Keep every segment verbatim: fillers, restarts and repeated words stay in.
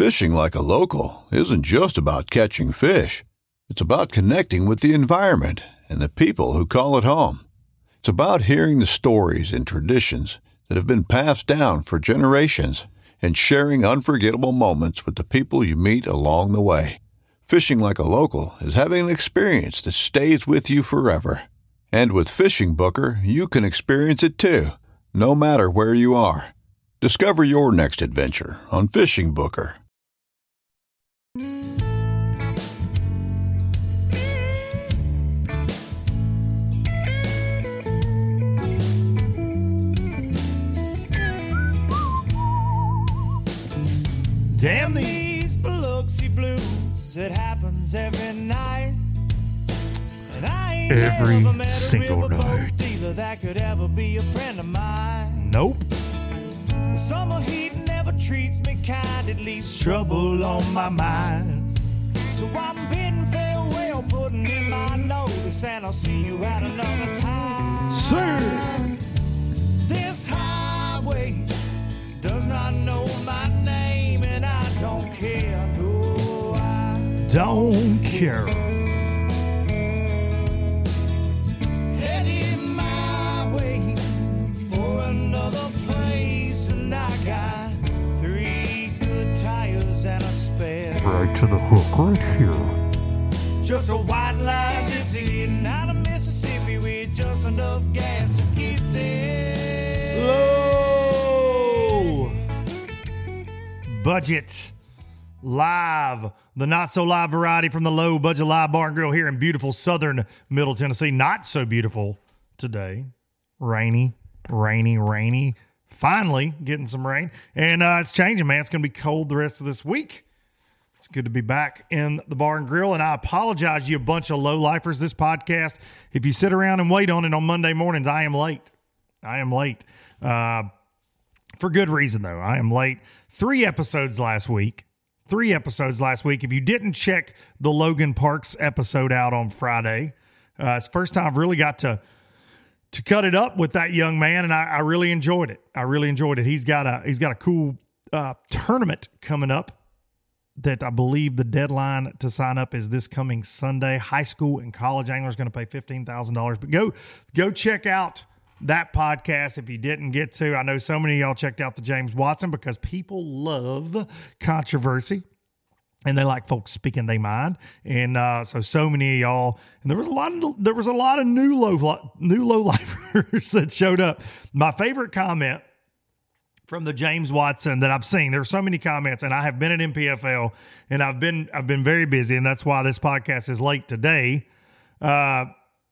Fishing like a local isn't just about catching fish. It's about connecting with the environment and the people who call it home. It's about hearing the stories and traditions that have been passed down for generations and sharing unforgettable moments with the people you meet along the way. Fishing like a local is having an experience that stays with you forever. And with Fishing Booker, you can experience it too, no matter where you are. Discover your next adventure on Fishing Booker. Damn these Biloxi blues, it happens every night. And I ain't Every never met single a riverboat night. dealer that could ever be a friend of mine. Nope. The summer heat never treats me kind, it leaves trouble on my mind. So I'm bidding farewell, putting in my notice, and I'll see you at another time. Sir. This highway does not know my name, and I don't care. No, I Don't care. headed my way for another place, and I got three good tires and a spare. Right to the hook right here. Just a white line gypsy getting out of Mississippi with just enough gas to get there. Low budget live, the not so live variety from the Low Budget Live Bar and Grill here in beautiful southern Middle Tennessee. Not so beautiful today. Rainy, rainy, rainy. Finally getting some rain, and uh, it's changing, man. It's going to be cold the rest of this week. It's good to be back in the Bar and Grill, and I apologize, you bunch of low-lifers. This podcast, if you sit around and wait on it on Monday mornings, I am late. I am late. Uh, for good reason, though. I am late. Three episodes last week. Three episodes last week. If you didn't check the Logan Parks episode out on Friday, uh, it's the first time I've really got to to cut it up with that young man, and I, I really enjoyed it. I really enjoyed it. He's got a he's got a cool uh, tournament coming up that I believe the deadline to sign up is this coming Sunday. High school and college anglers going to pay fifteen thousand dollars. But go go check out that podcast if you didn't get to. I know so many of y'all checked out the James Watson because people love controversy and they like folks speaking their mind. And uh, so so many of y'all, and there was a lot of there was a lot of new low new low lifers that showed up. My favorite comment from the James Watson that I've seen, there are so many comments, and I have been at M P F L and I've been I've been very busy, and that's why this podcast is late today. Uh,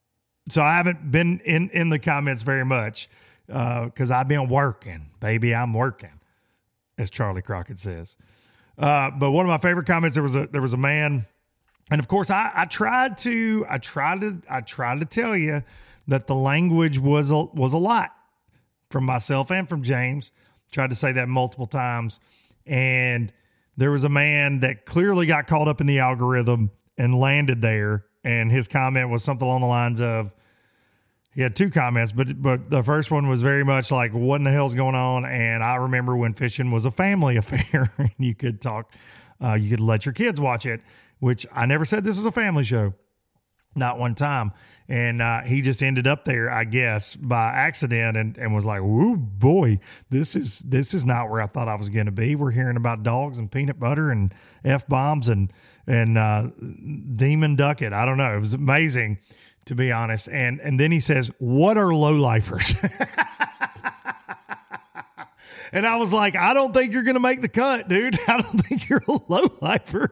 so I haven't been in, in the comments very much because uh, I've been working, baby. I'm working, as Charlie Crockett says. Uh, but one of my favorite comments, there was a there was a man, and of course I, I tried to I tried to I tried to tell you that the language was a, was a lot from myself and from James. Tried to say that multiple times, and there was a man that clearly got caught up in the algorithm and landed there. And his comment was something along the lines of, he had two comments, but but the first one was very much like, what in the hell's going on? And I remember when fishing was a family affair and you could talk, uh, you could let your kids watch it, which I never said this is a family show. Not one time. And uh, he just ended up there, I guess, by accident and, and was like, whoo, boy, this is this is not where I thought I was going to be. We're hearing about dogs and peanut butter and F-bombs and, and uh, Demon Ducket. I don't know. It was amazing, to be honest. And and then he says, what are low-lifers? And I was like, I don't think you're going to make the cut, dude. I don't think you're a low-lifer.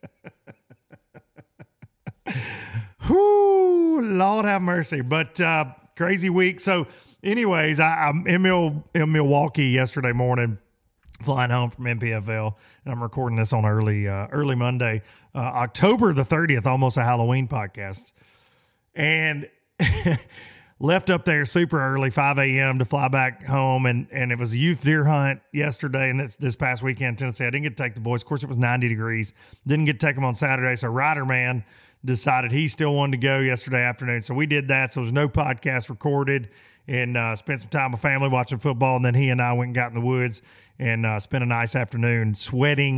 Whoo, Lord have mercy. But uh, crazy week. So anyways, I, I'm in, Mil- in Milwaukee yesterday morning, flying home from M P F L, and I'm recording this on early uh, early Monday, uh, October the thirtieth, almost a Halloween podcast. And left up there super early, five a.m. to fly back home. And, and it was a youth deer hunt yesterday and this, this past weekend in Tennessee. I didn't get to take the boys. Of course, it was ninety degrees. Didn't get to take them on Saturday. So Ryder Man decided he still wanted to go yesterday afternoon. So we did that. So there was no podcast recorded, and uh, spent some time with family watching football. And then he and I went and got in the woods and uh, spent a nice afternoon sweating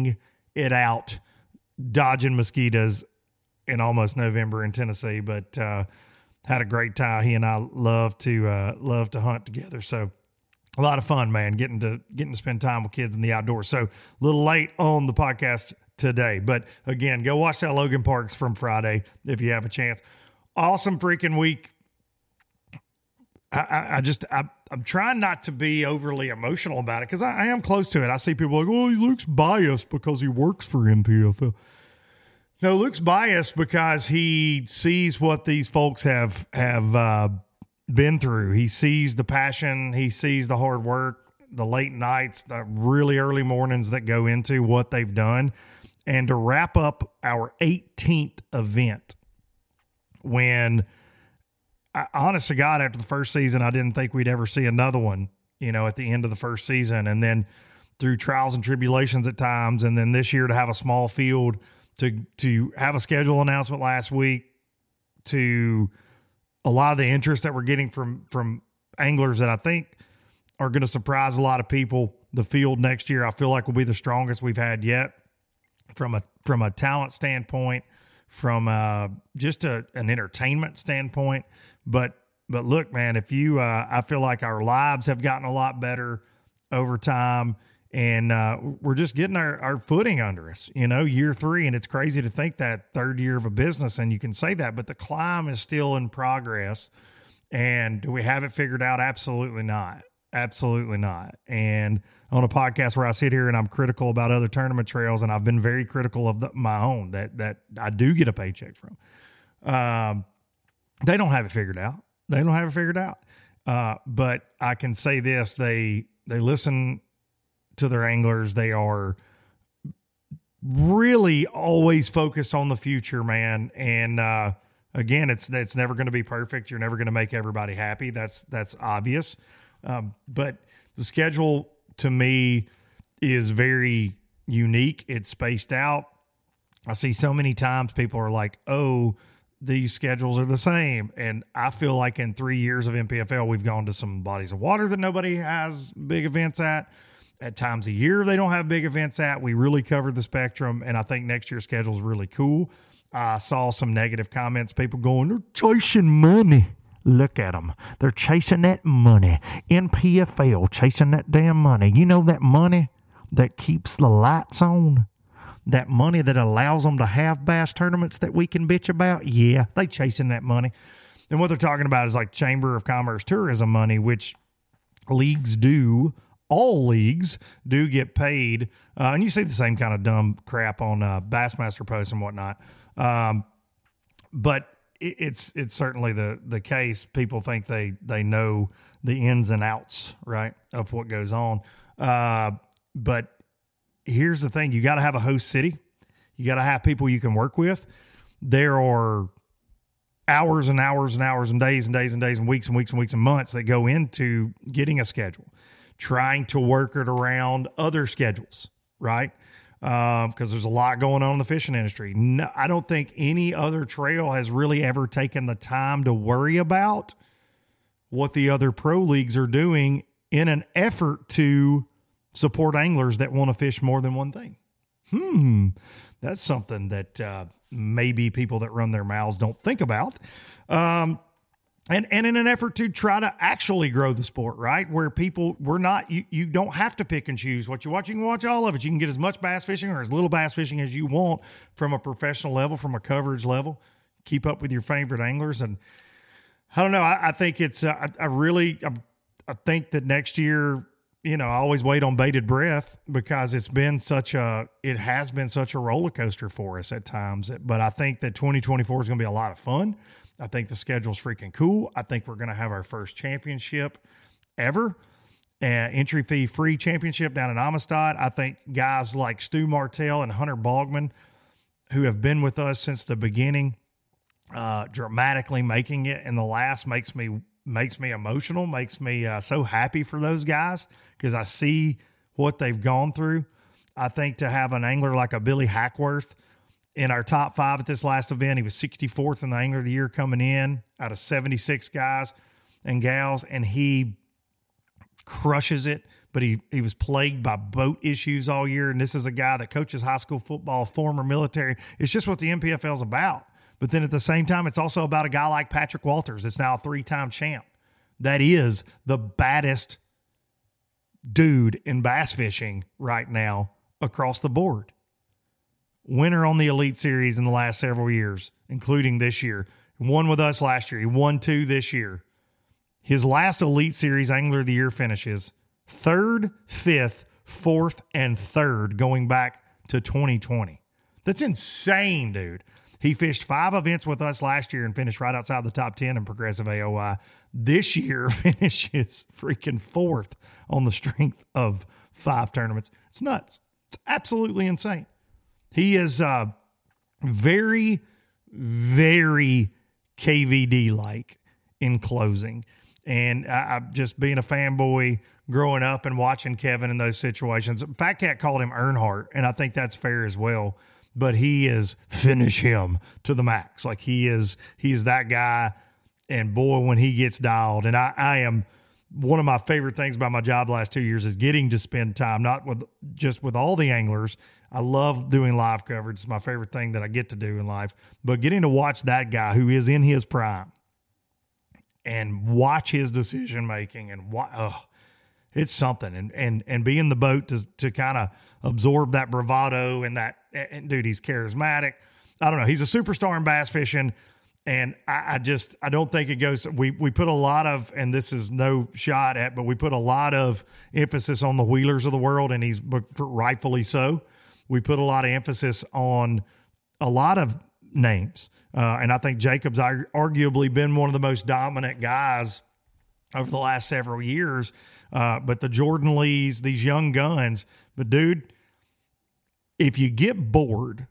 it out, dodging mosquitoes in almost November in Tennessee, but uh, had a great time. He and I love to uh, love to hunt together. So a lot of fun, man, getting to getting to spend time with kids in the outdoors. So a little late on the podcast today, but again, go watch that Logan Parks from Friday if you have a chance. Awesome freaking week. I, I, I just I, I'm trying not to be overly emotional about it because I, I am close to it. I see people like, oh, he looks biased because he works for N P F L. No, Luke's biased because he sees what these folks have have uh, been through. He sees the passion. He sees the hard work, the late nights, the really early mornings that go into what they've done. And to wrap up our eighteenth event, when, I, honest to God, after the first season, I didn't think we'd ever see another one, you know, at the end of the first season. And then through trials and tribulations at times, and then this year to have a small field, to to have a schedule announcement last week, to a lot of the interest that we're getting from from anglers that I think are going to surprise a lot of people. The field next year, I feel like, will be the strongest we've had yet from a from a talent standpoint, from uh, just a, an entertainment standpoint. But but look, man, if you, uh, I feel like our lives have gotten a lot better over time. And uh, we're just getting our, our footing under us, you know, year three. And it's crazy to think that third year of a business, and you can say that, but the climb is still in progress. And do we have it figured out? Absolutely not. Absolutely not. And on a podcast where I sit here and I'm critical about other tournament trails, and I've been very critical of the, my own that, that I do get a paycheck from, um, they don't have it figured out. They don't have it figured out. Uh, but I can say this, they, they listen to their anglers. They are really always focused on the future, man. And, uh, again, it's, it's never going to be perfect. You're never going to make everybody happy. That's, that's obvious. Um, but the schedule to me is very unique. It's spaced out. I see so many times people are like, oh, these schedules are the same. And I feel like in three years of N P F L, we've gone to some bodies of water that nobody has big events at. At times a year, they don't have big events at. We really covered the spectrum, and I think next year's schedule is really cool. I saw some negative comments, people going, they're chasing money. Look at them. They're chasing that money. N P F L, chasing that damn money. You know that money that keeps the lights on? That money that allows them to have bass tournaments that we can bitch about? Yeah, they chasing that money. And what they're talking about is like Chamber of Commerce tourism money, which leagues do. All leagues do get paid. Uh, and you see the same kind of dumb crap on uh, Bassmaster posts and whatnot. Um, but it, it's it's certainly the the case. People think they, they know the ins and outs, right, of what goes on. Uh, but here's the thing. You got to have a host city. You got to have people you can work with. There are hours and hours and hours and days and days and days and weeks and weeks and weeks and months that go into getting a schedule, trying to work it around other schedules, right? Because um, there's a lot going on in the fishing industry. No, I don't think any other trail has really ever taken the time to worry about what the other pro leagues are doing in an effort to support anglers that want to fish more than one thing. Hmm, that's something that uh, maybe people that run their mouths don't think about. Um, And and in an effort to try to actually grow the sport, right? Where people, we're not, you, you don't have to pick and choose what you watch. You can watch all of it. You can get as much bass fishing or as little bass fishing as you want from a professional level, from a coverage level. Keep up with your favorite anglers. And I don't know, I, I think it's, uh, I, I really, I, I think that next year, you know, I always wait on bated breath because it's been such a, it has been such a roller coaster for us at times. But I think that twenty twenty-four is going to be a lot of fun. I think the schedule's freaking cool. I think we're going to have our first championship ever, uh, entry fee free championship down in Amistad. I think guys like Stu Martell and Hunter Bogman, who have been with us since the beginning, uh, dramatically making it in the last makes me makes me emotional, makes me uh, so happy for those guys because I see what they've gone through. I think to have an angler like a Billy Hackworth in our top five at this last event, he was sixty-fourth in the Angler of the Year coming in out of seventy-six guys and gals, and he crushes it, but he, he was plagued by boat issues all year. And this is a guy that coaches high school football, former military. It's just what the N P F L is about. But then at the same time, it's also about a guy like Patrick Walters. It's now a three-time champ. That is the baddest dude in bass fishing right now across the board. Winner on the Elite Series in the last several years, including this year. Won with us last year. He won two this year. His last Elite Series Angler of the Year finishes third, fifth, fourth, and third going back to twenty twenty. That's insane, dude. He fished five events with us last year and finished right outside the top ten in Progressive A O I. This year finishes freaking fourth on the strength of five tournaments. It's nuts. It's absolutely insane. He is uh, very, very K V D-like in closing. And I, I just being a fanboy growing up and watching Kevin in those situations. Fat Cat called him Earnhardt, and I think that's fair as well. But he is finish him to the max. Like he is, he is that guy. And boy, when he gets dialed, and I, I am one of my favorite things about my job the last two years is getting to spend time, not with just with all the anglers. I love doing live coverage. It's my favorite thing that I get to do in life. But getting to watch that guy who is in his prime and watch his decision making and what, oh, it's something. And and and be in the boat to to kind of absorb that bravado and that. And dude, he's charismatic. I don't know. He's a superstar in bass fishing. And I, I just, I don't think it goes, we, we put a lot of, and this is no shot at, but we put a lot of emphasis on the Wheelers of the world, and he's rightfully so. We put a lot of emphasis on a lot of names. Uh, and I think Jacob's arguably been one of the most dominant guys over the last several years. Uh, but the Jordan Lees, these young guns, but dude, if you get bored,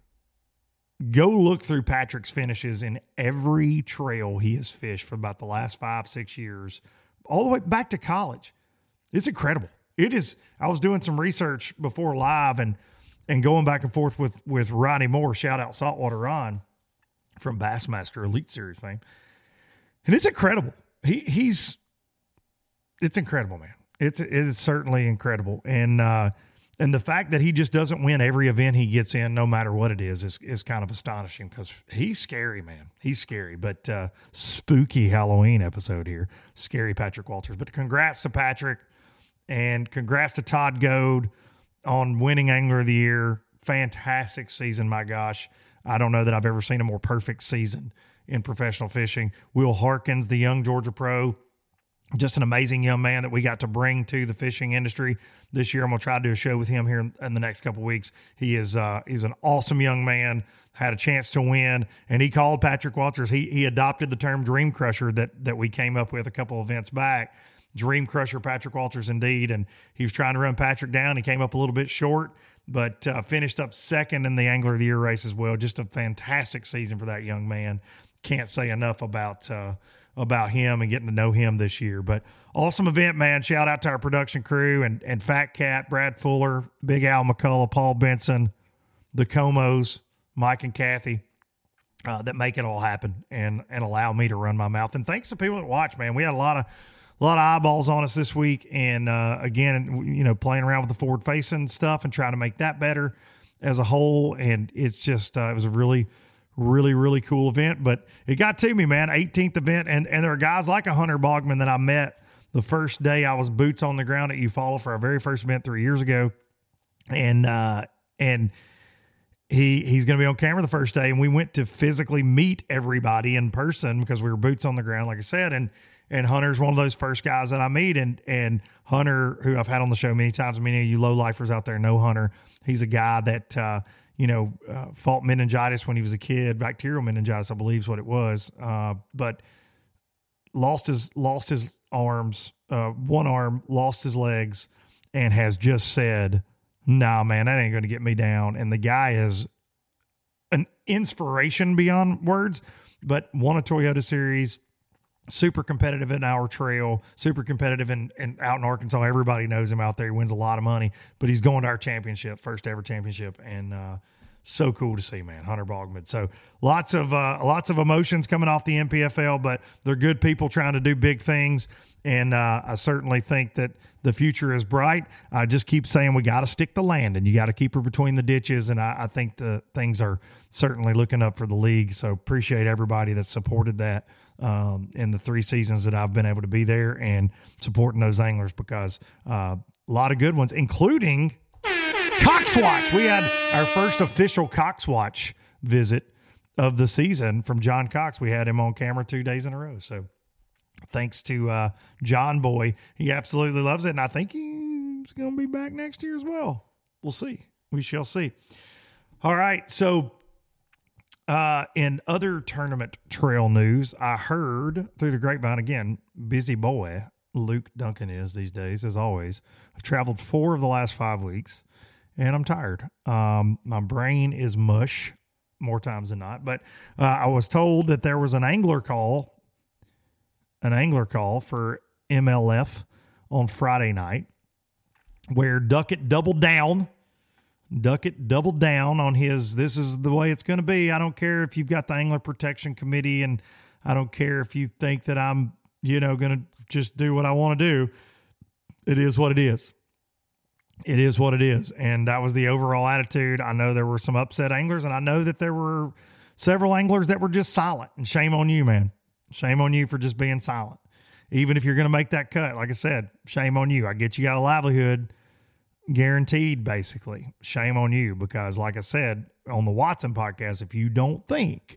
go look through Patrick's finishes in every trail he has fished for about the last five, six years, all the way back to college. It's incredible. It is. I was doing some research before live and and going back and forth with, with Ronnie Moore, shout out Saltwater Ron from Bassmaster Elite Series fame. And it's incredible. He he's, it's incredible, man. It's, it is certainly incredible. And, uh, And the fact that he just doesn't win every event he gets in, no matter what it is, is, is kind of astonishing because he's scary, man. He's scary. But uh, spooky Halloween episode here. Scary Patrick Walters. But congrats to Patrick, and congrats to Todd Goad on winning Angler of the Year. Fantastic season, my gosh. I don't know that I've ever seen a more perfect season in professional fishing. Will Harkins, the young Georgia pro, just an amazing young man that we got to bring to the fishing industry this year. I'm going to try to do a show with him here in, in the next couple of weeks. He is uh, he's an awesome young man, had a chance to win, and he called Patrick Walters. He he adopted the term Dream Crusher that that we came up with a couple of events back. Dream Crusher Patrick Walters indeed, and he was trying to run Patrick down. He came up a little bit short, but uh, finished up second in the Angler of the Year race as well. Just a fantastic season for that young man. Can't say enough about uh, about him and getting to know him this year. But awesome event, man. Shout out to our production crew and, and Fat Cat, Brad Fuller, Big Al McCullough, Paul Benson, the Comos, Mike and Kathy, uh, that make it all happen and, and allow me to run my mouth. And thanks to people that watch, man. We had a lot of, a lot of eyeballs on us this week. And uh, again, you know, playing around with the forward facing stuff and trying to make that better as a whole. And it's just, uh, it was a really, really, really cool event, but it got to me, man. eighteenth event. And, and there are guys like a Hunter Bogman that I met the first day I was boots on the ground at Eufaula for our very first event three years ago. And, uh, and he, he's going to be on camera the first day. And we went to physically meet everybody in person because we were boots on the ground, like I said. And, and Hunter's one of those first guys that I meet. And, and Hunter, who I've had on the show many times, many of you low lifers out there know Hunter. He's a guy that, uh, you know, uh, fought meningitis when he was a kid, bacterial meningitis, I believe is what it was. Uh, but lost his, lost his arms, uh, one arm, lost his legs, and has just said, nah, man, that ain't going to get me down. And the guy is an inspiration beyond words, but won a Toyota Series, super competitive in our trail, super competitive in, in out in Arkansas. Everybody knows him out there. He wins a lot of money, but he's going to our championship, first ever championship. And, uh, So cool to see, man. Hunter Bogman. So lots of uh, lots of emotions coming off the N P F L, but they're good people trying to do big things. And uh, I certainly think that the future is bright. I just keep saying we got to stick the land, and you got to keep her between the ditches. And I, I think the things are certainly looking up for the league. So appreciate everybody that supported that um, in the three seasons that I've been able to be there and supporting those anglers, because uh, a lot of good ones, including Coxwatch. We had our first official Coxwatch visit of the season from John Cox. We had him on camera two days in a row. So thanks to uh, John Boy. He absolutely loves it, and I think he's going to be back next year as well. We'll see. We shall see. All right, so uh, in other tournament trail news, I heard through the grapevine, again, busy boy, Luke Duncan is these days, as always. I've traveled four of the last five weeks, and I'm tired. Um, my brain is mush more times than not, but uh, I was told that there was an angler call an angler call for M L F on Friday night where Duckett doubled down. Duckett doubled down on his, this is the way it's going to be. I don't care if you've got the Angler Protection Committee, and I don't care if you think that I'm, you know, going to just do what I want to do. It is what it is. It is what it is. And that was the overall attitude. I know there were some upset anglers, and I know that there were several anglers that were just silent, and shame on you, man. Shame on you for just being silent. Even if you're going to make that cut, like I said, shame on you. I get you got a livelihood guaranteed, basically. Shame on you, because like I said on the Watson podcast, if you don't think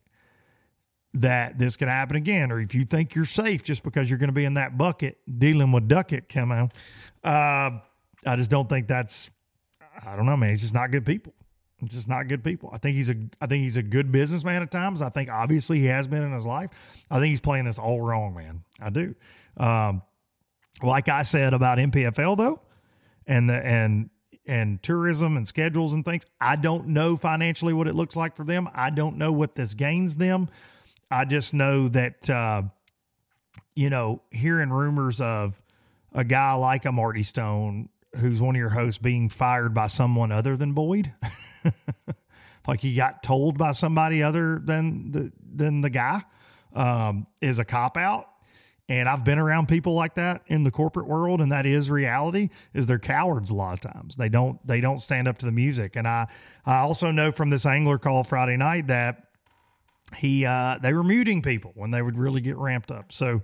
that this could happen again, or if you think you're safe just because you're going to be in that bucket dealing with Duckett, come on. Uh, I just don't think that's, I don't know, man. He's just not good people. Just not good people. I think he's a I think he's a good businessman at times. I think obviously he has been in his life. I think he's playing this all wrong, man. I do. Um, like I said about N P F L though, and the and and tourism and schedules and things, I don't know financially what it looks like for them. I don't know what this gains them. I just know that uh, you know, hearing rumors of a guy like a Marty Stone, who's one of your hosts, being fired by someone other than Boyd. Like he got told by somebody other than the than the guy, um, is a cop out. And I've been around people like that in the corporate world, and that is reality. Is they're cowards a lot of times. They don't they don't stand up to the music. And I I also know from this angler call Friday night that he uh, they were muting people when they would really get ramped up. So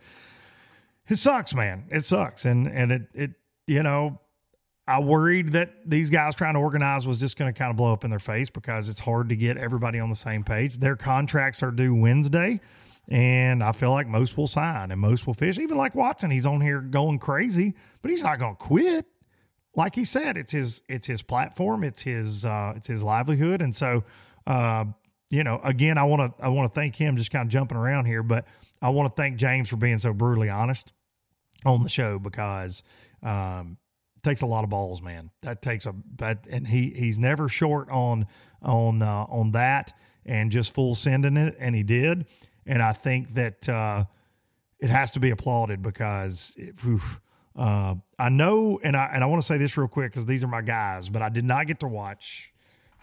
it sucks, man. It sucks, and and it it you know. I worried that these guys trying to organize was just going to kind of blow up in their face, because it's hard to get everybody on the same page. Their contracts are due Wednesday, and I feel like most will sign and most will fish. Even like Watson, he's on here going crazy, but he's not going to quit. Like he said, it's his it's his platform, it's his uh, it's his livelihood, and so uh, you know, again, I want to I want to thank him. Just kind of jumping around here, but I want to thank James for being so brutally honest on the show, because. Um, takes a lot of balls, man. That takes a, but, and he, he's never short on, on, uh, on that, and just full sending it. And he did. And I think that, uh, it has to be applauded, because it, oof, uh, I know, and I, and I want to say this real quick, cause these are my guys, but I did not get to watch,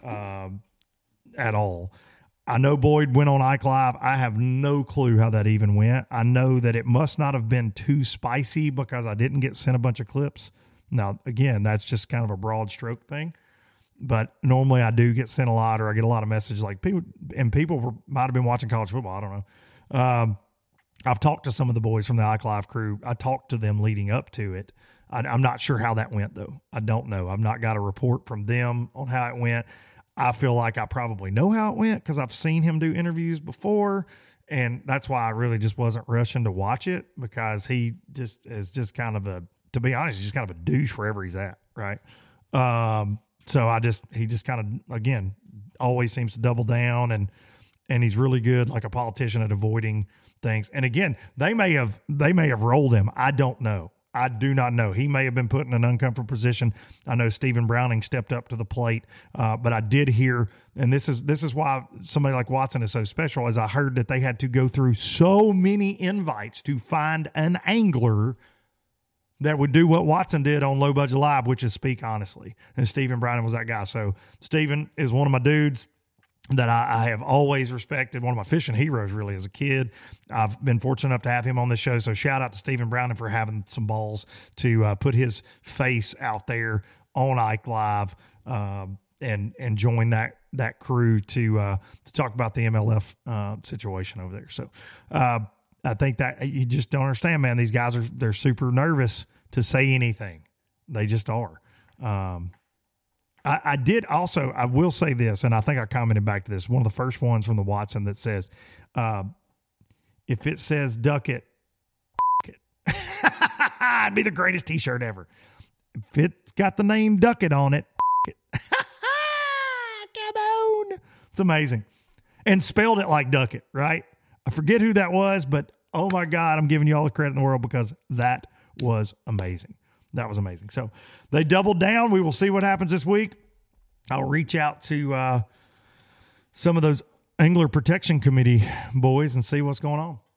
um, at all. I know Boyd went on Ike Live. I have no clue how that even went. I know that it must not have been too spicy, because I didn't get sent a bunch of clips. Now, again, that's just kind of a broad stroke thing, but normally I do get sent a lot, or I get a lot of messages like people, and people were, might have been watching college football. I don't know. Um, I've talked to some of the boys from the Ike Live crew. I talked to them leading up to it. I, I'm not sure how that went though. I don't know. I've not got a report from them on how it went. I feel like I probably know how it went, because I've seen him do interviews before. And that's why I really just wasn't rushing to watch it, because he just is just kind of a, to be honest, he's just kind of a douche wherever he's at. Right. Um, so I just, he just kind of, again, always seems to double down, and, and he's really good, like a politician, at avoiding things. And again, they may have, they may have rolled him. I don't know. I do not know. He may have been put in an uncomfortable position. I know Stephen Browning stepped up to the plate, uh, but I did hear, and this is this is why somebody like Watson is so special, as I heard that they had to go through so many invites to find an angler that would do what Watson did on Low Budget Live, which is speak honestly. And Stephen Browning was that guy. So Stephen is one of my dudes. that I, I have always respected, one of my fishing heroes really as a kid. I've been fortunate enough to have him on this show. So shout out to Stephen Browning for having some balls to uh, put his face out there on Ike Live um, and and join that that crew to uh, to talk about the M L F uh, situation over there. So uh, I think that you just don't understand, man. These guys are they're super nervous to say anything. They just are. Um, I, I did also, I will say this, and I think I commented back to this, one of the first ones from the Watson that says, uh, if it says duck it, it. It'd be the greatest t-shirt ever. If it's got the name Duck It on it, it. Come on. It's amazing. And spelled it like Duck It, right? I forget who that was, but oh my God, I'm giving you all the credit in the world because that was amazing. That was amazing. So they doubled down. We will see what happens this week. I'll reach out to uh, some of those Angler Protection Committee boys and see what's going on.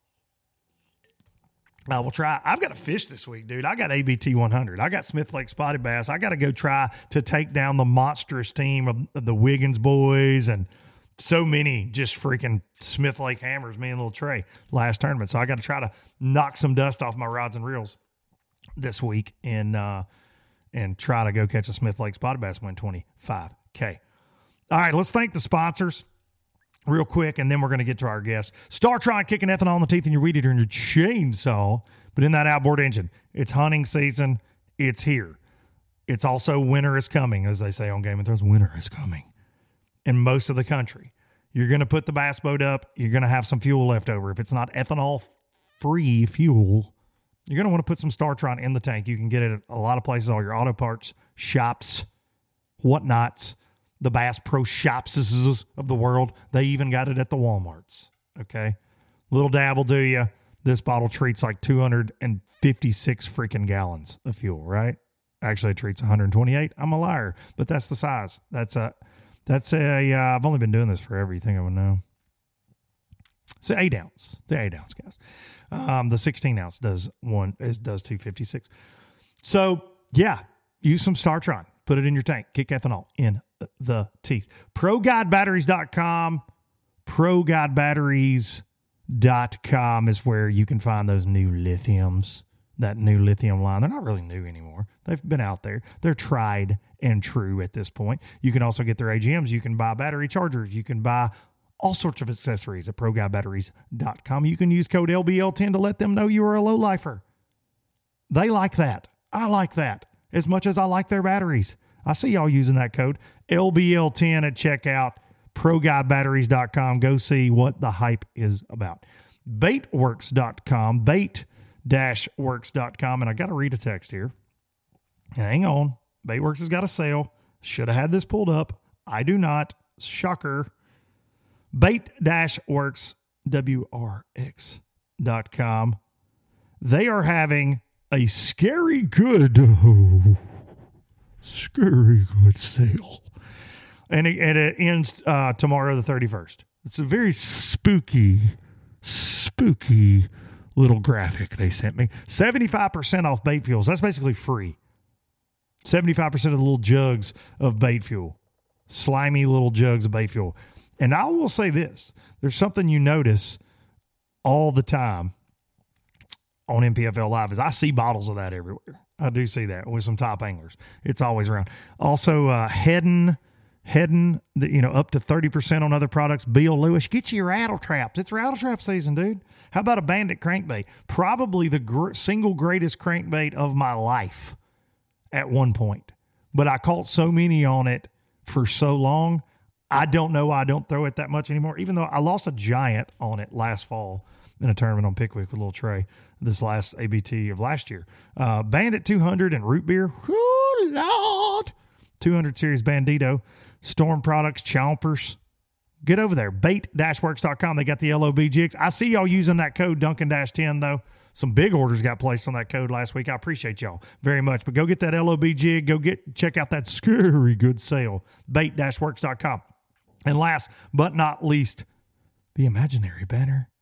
I will try. I've got to fish this week, dude. I got A B T one hundred. I got Smith Lake Spotted Bass. I got to go try to take down the monstrous team of, of the Wiggins boys and so many just freaking Smith Lake hammers, me and little Trey, last tournament. So I got to try to knock some dust off my rods and reels this week and uh, and try to go catch a Smith Lake Spotted Bass, win twenty-five K. All right, let's thank the sponsors real quick, and then we're going to get to our guest. StarTron, kicking ethanol in the teeth in your weed eater and your chainsaw, but in that outboard engine. It's hunting season. It's here. It's also winter is coming, as they say on Game of Thrones. Winter is coming in most of the country. You're going to put the bass boat up. You're going to have some fuel left over. If it's not ethanol-free fuel, you're going to want to put some StarTron in the tank. You can get it at a lot of places, all your auto parts, shops, whatnots, the Bass Pro Shops of the world. They even got it at the Walmarts, okay? Little dab will do you. This bottle treats like two hundred fifty-six freaking gallons of fuel, right? Actually, it treats one hundred twenty-eight. I'm a liar, but that's the size. That's a, that's a, uh, I've only been doing this forever. You think I would know? It's eight ounce. The eight ounce, guys. Um, the sixteen ounce does one, it does two fifty-six. So yeah, use some StarTron, put it in your tank, kick ethanol in the teeth. Pro Guide Batteries dot com, Pro Guide Batteries dot com is where you can find those new lithiums, that new lithium line. They're not really new anymore. They've been out there. They're tried and true at this point. You can also get their A G Ms. You can buy battery chargers. You can buy all sorts of accessories at Pro Guide Batteries dot com. You can use code L B L ten to let them know you are a low-lifer. They like that. I like that as much as I like their batteries. I see y'all using that code L B L ten at checkout, Pro Guide Batteries dot com. Go see what the hype is about. Baitworks dot com, bait dash works dot com. And I got to read a text here. Hang on. Baitworks has got a sale. Should have had this pulled up. I do not. Shocker. Bait dash works, W R X dot com. They are having a scary good, oh, scary good sale. And it, and it ends uh, tomorrow, the thirty-first. It's a very spooky, spooky little graphic they sent me. seventy-five percent off bait fuels. That's basically free. seventy-five percent of the little jugs of bait fuel. Slimy little jugs of bait fuel. And I will say this. There's something you notice all the time on N P F L Live is I see bottles of that everywhere. I do see that with some top anglers. It's always around. Also, uh, Heddon, Heddon, the, you know, up to thirty percent on other products. Bill Lewis, get you your rattle traps. It's rattle trap season, dude. How about a Bandit crankbait? Probably the gr- single greatest crankbait of my life at one point. But I caught so many on it for so long, I don't know why I don't throw it that much anymore, even though I lost a giant on it last fall in a tournament on Pickwick with little Trey, this last A B T of last year. Uh, Bandit two hundred and root beer. Whoo, Lord. two hundred series Bandito. Storm Products, Chompers. Get over there. bait dash works dot com. They got the L O B jigs. I see y'all using that code Duncan ten, though. Some big orders got placed on that code last week. I appreciate y'all very much. But go get that L O B jig. Go get check out that scary good sale. bait dash works dot com. And last but not least, the imaginary banner.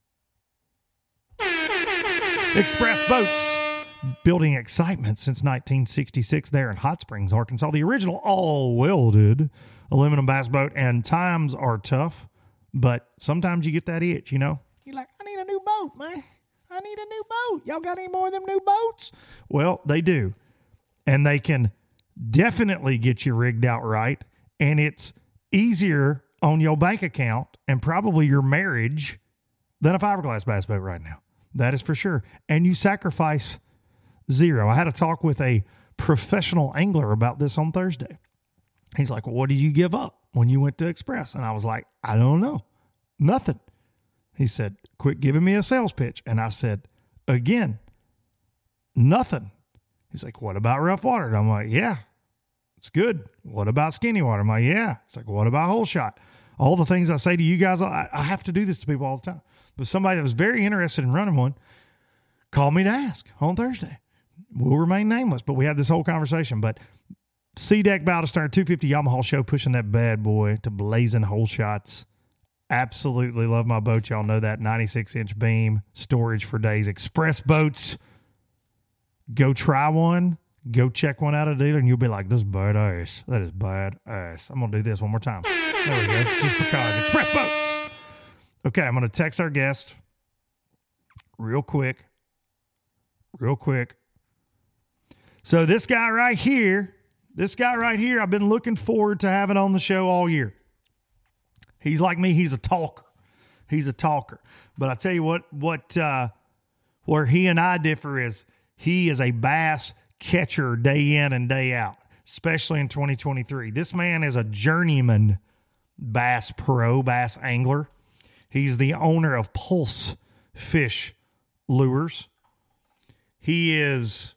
Express Boats, building excitement since nineteen sixty-six there in Hot Springs, Arkansas. The original all-welded aluminum bass boat, and times are tough, but sometimes you get that itch, you know? You're like, I need a new boat, man. I need a new boat. Y'all got any more of them new boats? Well, they do. And they can definitely get you rigged out right. And it's easier on your bank account and probably your marriage than a fiberglass bass boat right now. That is for sure. And you sacrifice zero. I had a talk with a professional angler about this on Thursday. He's like, well, what did you give up when you went to Express? And I was like, I don't know. Nothing. He said, quit giving me a sales pitch. And I said, again, nothing. He's like, what about rough water? And I'm like, yeah, it's good. What about skinny water? I'm like, yeah. It's like, what about hole shot? All the things I say to you guys, I, I have to do this to people all the time. But somebody that was very interested in running one called me to ask on Thursday. We'll remain nameless, but we had this whole conversation. But C-Deck Baldestern two fifty Yamaha show pushing that bad boy to blazing hole shots. Absolutely love my boat. Y'all know that. ninety-six inch beam, storage for days. Express boats. Go try one. Go check one out at a dealer, and you'll be like, this is badass. That is badass. I'm going to do this one more time. There we go. Just because. Express boats. Okay, I'm going to text our guest real quick. Real quick. So this guy right here, this guy right here, I've been looking forward to having on the show all year. He's like me. He's a talker. He's a talker. But I tell you what, what, uh, where he and I differ is he is a bass catcher day in and day out, especially in twenty twenty-three. This man is a journeyman bass pro, bass angler. He's the owner of Pulse Fish Lures. He is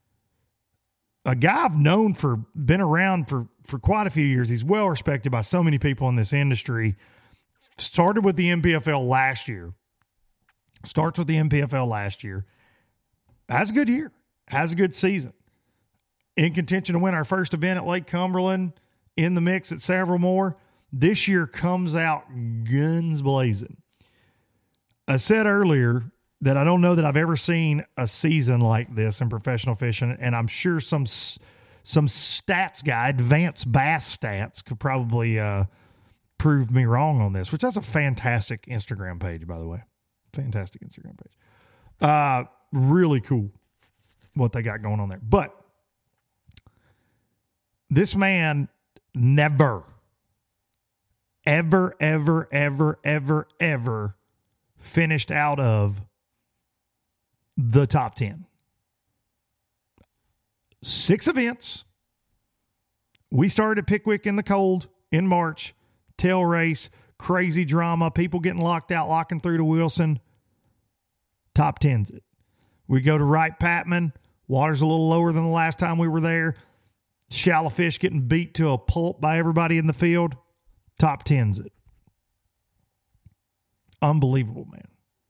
a guy I've known for, been around for, for quite a few years. He's well respected by so many people in this industry. Started with the M P F L last year. Starts with the M P F L last year. Has a good year. Has a good season. In contention to win our first event at Lake Cumberland. In the mix at several more. This year comes out guns blazing. I said earlier that I don't know that I've ever seen a season like this in professional fishing, and I'm sure some some stats guy, advanced bass stats, could probably uh, prove me wrong on this, which that's a fantastic Instagram page, by the way. Fantastic Instagram page. Uh, really cool what they got going on there. But this man never, ever, ever, ever, ever, ever finished out of the top ten. Six events. We started at Pickwick in the cold in March. Tail race, crazy drama, people getting locked out, locking through to Wilson. Top tens it. We go to Wright Patman. Water's a little lower than the last time we were there. Shallow fish getting beat to a pulp by everybody in the field. Top tens it. Unbelievable, man.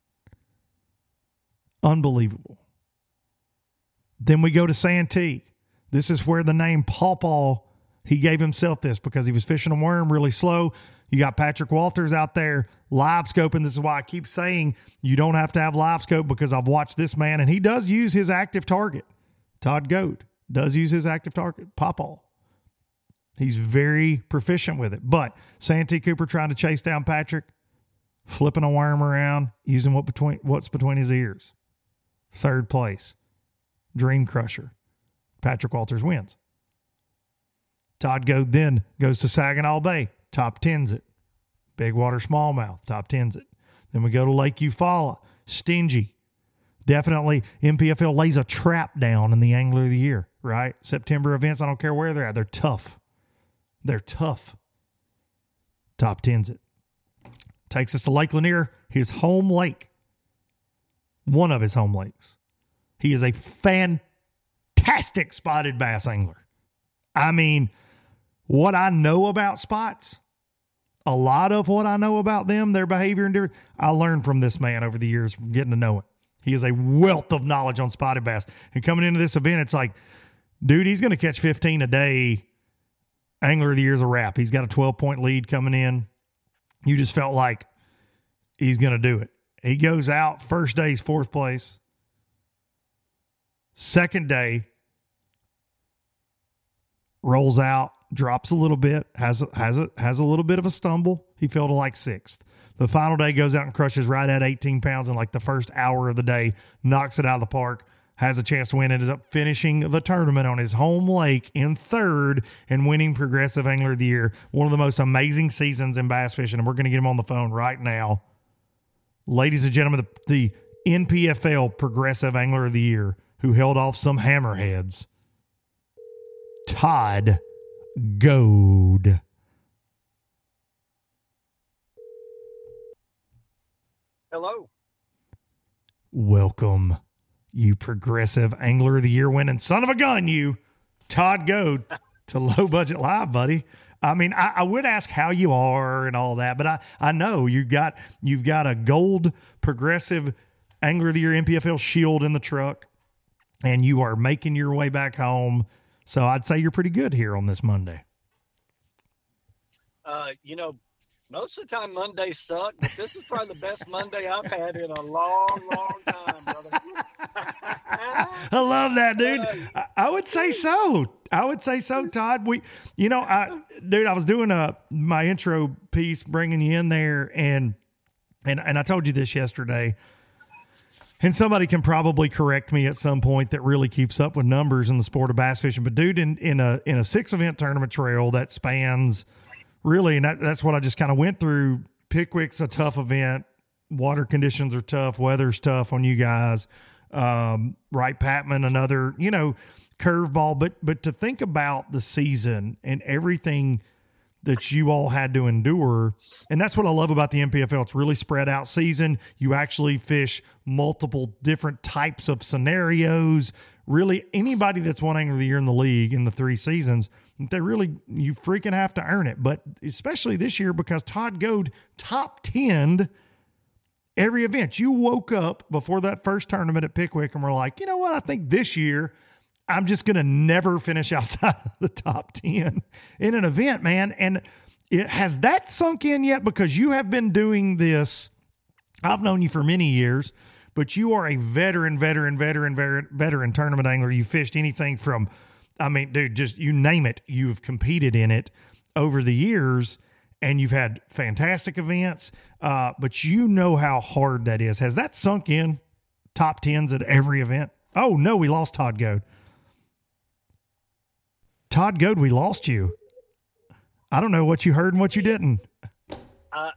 Unbelievable. Then we go to Santee. This is where the name Paw Paw, he gave himself this because he was fishing a worm really slow. You got Patrick Walters out there live scoping. This is why I keep saying you don't have to have live scope, because I've watched this man, and he does use his active target. Todd Goad does use his active target. Paw Paw. He's very proficient with it. But Santee Cooper trying to chase down Patrick, flipping a worm around, using what between what's between his ears. Third place. Dream Crusher. Patrick Walters wins. Todd Goad then goes to Saginaw Bay. Top tens it. Big Water Smallmouth. Top tens it. Then we go to Lake Eufaula. Stingy. Definitely M P F L lays a trap down in the Angler of the Year, right? September events, I don't care where they're at. They're tough. They're tough. Top tens it. Takes us to Lake Lanier, his home lake. One of his home lakes. He is a fantastic spotted bass angler. I mean, what I know about spots, a lot of what I know about them, their behavior, and their, I learned from this man over the years from getting to know him. He is a wealth of knowledge on spotted bass. And coming into this event, it's like, dude, he's going to catch fifteen a day. Angler of the Year's a wrap. He's got a twelve-point lead coming in. You just felt like he's going to do it. He goes out. First day, he's fourth place. Second day, rolls out drops a little bit, has a, has a, has a little bit of a stumble. He fell to like sixth. The final day goes out and crushes right at eighteen pounds in like the first hour of the day, knocks it out of the park, has a chance to win, and ends up finishing the tournament on his home lake in third and winning Progressive Angler of the Year. One of the most amazing seasons in bass fishing, and we're going to get him on the phone right now. Ladies and gentlemen, the, the N P F L Progressive Angler of the Year, who held off some hammerheads, Todd Goad. Hello. Welcome, you Progressive Angler of the Year winning son of a gun, you, Todd Goad, to Low Budget Live, buddy. I mean, I, I would ask how you are and all that, but I, I know you got you've got a gold Progressive Angler of the Year N P F L shield in the truck, and you are making your way back home. So I'd say you're pretty good here on this Monday. Uh, you know, most of the time Mondays suck, but this is probably the best Monday I've had in a long, long time, brother. I love that, dude. I, I would say so. I would say so, Todd. We, you know, I, dude, I was doing a my intro piece, bringing you in there, and and and I told you this yesterday. And somebody can probably correct me at some point that really keeps up with numbers in the sport of bass fishing. But dude, in in a in a six event tournament trail that spans really, and that, that's what I just kind of went through. Pickwick's a tough event. Water conditions are tough. Weather's tough on you guys. Um, Wright Patman, another, you know, curveball. But but to think about the season and everything that you all had to endure, and that's what I love about the N P F L. It's really spread out season. You actually fish multiple different types of scenarios. Really, anybody that's won Angler of the Year in the league in the three seasons, they really, you freaking have to earn it. But especially this year, because Todd Goad top tenned every event. You woke up before that first tournament at Pickwick and were like, you know what? I think this year I'm just going to never finish outside of the top ten in an event, man. And it, has that sunk in yet? Because you have been doing this. I've known you for many years, but you are a veteran, veteran, veteran, veteran, veteran tournament angler. You fished anything from, I mean, dude, just you name it. You've competed in it over the years, and you've had fantastic events, uh, but you know how hard that is. Has that sunk in, top tens at every event? Oh, no, we lost Todd Goad. Todd Goad, we lost you. I don't know what you heard and what you didn't. Uh,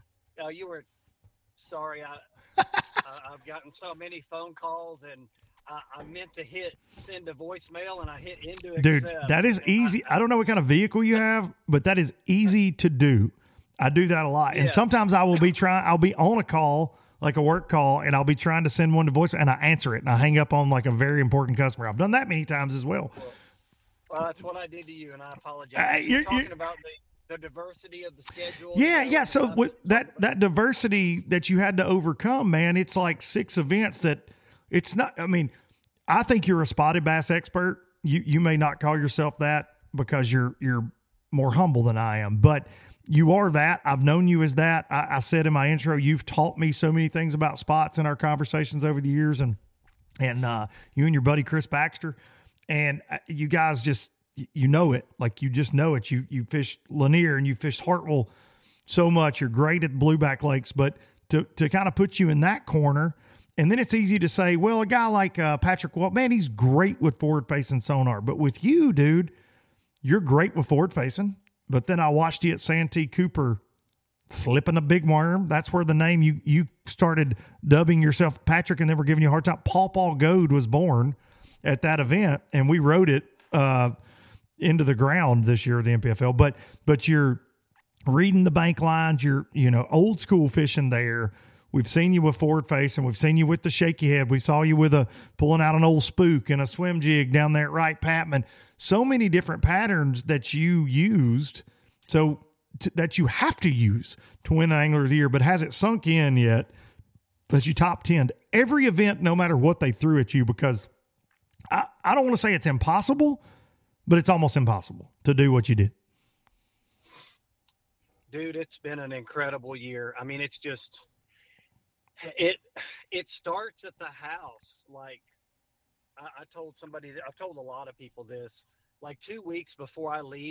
uh you were sorry. I, uh, I've gotten so many phone calls, and I, I meant to hit send a voicemail, and I hit into accept. Dude, that is easy. I, I don't know what kind of vehicle you have, but that is easy to do. I do that a lot. And yes. Sometimes I will be trying, I'll be on a call, like a work call, and I'll be trying to send one to voice, and I answer it, and I hang up on like a very important customer. I've done that many times as well. Well, well that's what I did to you, and I apologize. Uh, you're, you're talking you're, about the, the diversity of the schedule. Yeah, yeah. So with that that diversity that you had to overcome, man, it's like six events that it's not. I mean, I think you're a spotted bass expert. You you may not call yourself that because you're you're more humble than I am, but you are that. I've known you as that. I, I said in my intro, you've taught me so many things about spots in our conversations over the years, and and uh, you and your buddy Chris Baxter, and you guys just. You know it, like you just know it. You you fished Lanier and you fished Hartwell so much. You're great at blueback lakes, but to to kind of put you in that corner, and then it's easy to say, well, a guy like uh, Patrick Walt, man, he's great with forward facing sonar. But with you, dude, you're great with forward facing. But then I watched you at Santee Cooper flipping a big worm. That's where the name you you started dubbing yourself Patrick, and then we're giving you a hard time. Paw Paw Goad was born at that event, and we wrote it. Uh, into the ground this year at the N P F L, but, but you're reading the bank lines. You're, you know, old school fishing there. We've seen you with forward face, and we've seen you with the shaky head. We saw you with a pulling out an old spook and a swim jig down there at Wright Patman. So many different patterns that you used. So t- that you have to use to win an Angler of the Year, but has it sunk in yet that you top ten every event, no matter what they threw at you? Because I, I don't want to say it's impossible, but it's almost impossible to do what you did. Dude, it's been an incredible year. I mean, it's just, it, it starts at the house. Like I, I told somebody that I've told a lot of people this, like two weeks before I leave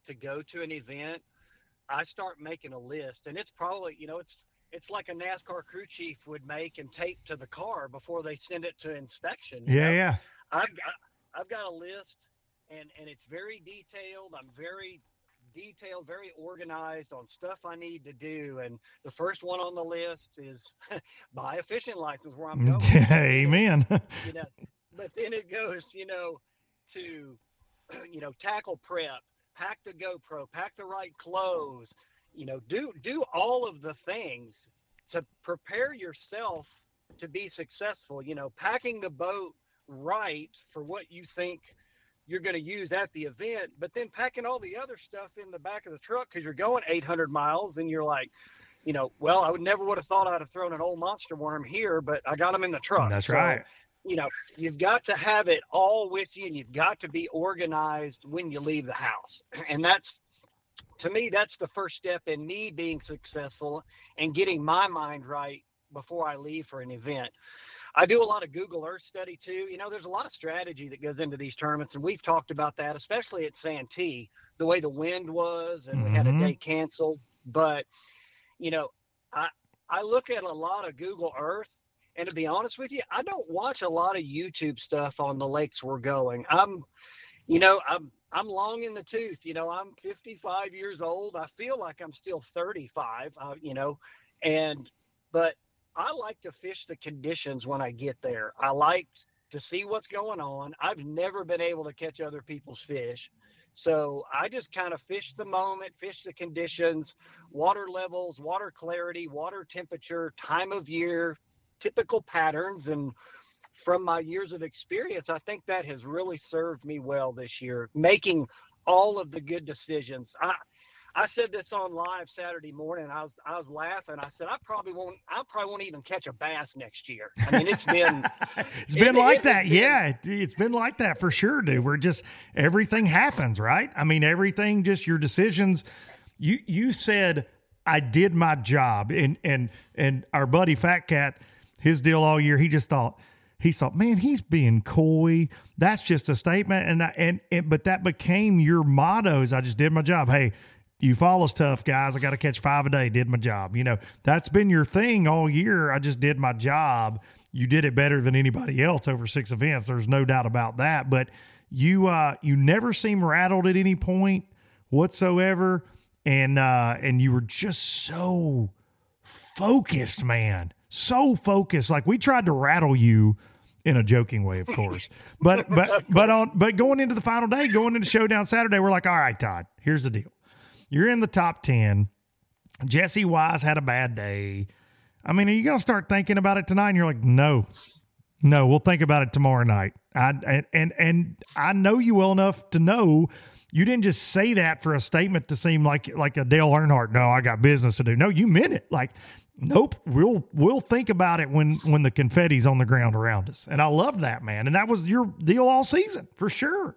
to go to an event, I start making a list, and it's probably, you know, it's, it's like a NASCAR crew chief would make and tape to the car before they send it to inspection. you Yeah, know? yeah. I've got, I've got a list, and, and it's very detailed. I'm very detailed, very organized on stuff I need to do. And the first one on the list is buy a fishing license where I'm going. Amen. You know, but then it goes, you know, to, you know, tackle prep, pack the GoPro, pack the right clothes, you know, do, do all of the things to prepare yourself to be successful, you know, packing the boat right for what you think you're going to use at the event, but then packing all the other stuff in the back of the truck because you're going eight hundred miles and you're like, you know, well, I would never would have thought I'd have thrown an old monster worm here, but I got them in the truck. That's So, right. You know, you've got to have it all with you, and you've got to be organized when you leave the house. And that's, to me, that's the first step in me being successful and getting my mind right before I leave for an event. I do a lot of Google Earth study too. You know, there's a lot of strategy that goes into these tournaments, and we've talked about that, especially at Santee, the way the wind was, and we had a Mhm. day canceled. But, you know, I I look at a lot of Google Earth, and to be honest with you, I don't watch a lot of YouTube stuff on the lakes we're going. I'm, you know, I'm I'm long in the tooth. You know, I'm fifty-five years old. I feel like I'm still thirty-five. Uh, you know, and but. I like to fish the conditions when I get there. I like to see what's going on. I've never been able to catch other people's fish. So I just kind of fish the moment, fish the conditions, water levels, water clarity, water temperature, time of year, typical patterns. And from my years of experience, I think that has really served me well this year, making all of the good decisions. I, I said this on live Saturday morning. I was I was laughing. I said I probably won't. I probably won't even catch a bass next year. I mean, it's been It's been it- like it has that. been- Yeah, it, it's been like that for sure, dude. We're just, everything happens, right? I mean, everything, just your decisions. You you said I did my job, and and and our buddy Fat Cat, his deal all year, he just thought. He thought, man, he's being coy. That's just a statement, and I, and and but that became your mottos. I just did my job. Hey, you fall's tough, guys. I got to catch five a day. Did my job. You know, that's been your thing all year. I just did my job. You did it better than anybody else over six events. There's no doubt about that. But you, uh, you never seem rattled at any point whatsoever. And, uh, and you were just so focused, man. So focused. Like, we tried to rattle you in a joking way, of course. But, but, but on, but going into the final day, going into Showdown Saturday, we're like, all right, Todd, here's the deal. You're in the top ten. Jesse Wise had a bad day. I mean, are you going to start thinking about it tonight? And you're like, no, no, we'll think about it tomorrow night. I, and, and, and I know you well enough to know you didn't just say that for a statement to seem like, like a Dale Earnhardt. No, I got business to do. No, you meant it. Like, nope, we'll, we'll think about it when, when the confetti's on the ground around us. And I loved that, man. And that was your deal all season for sure.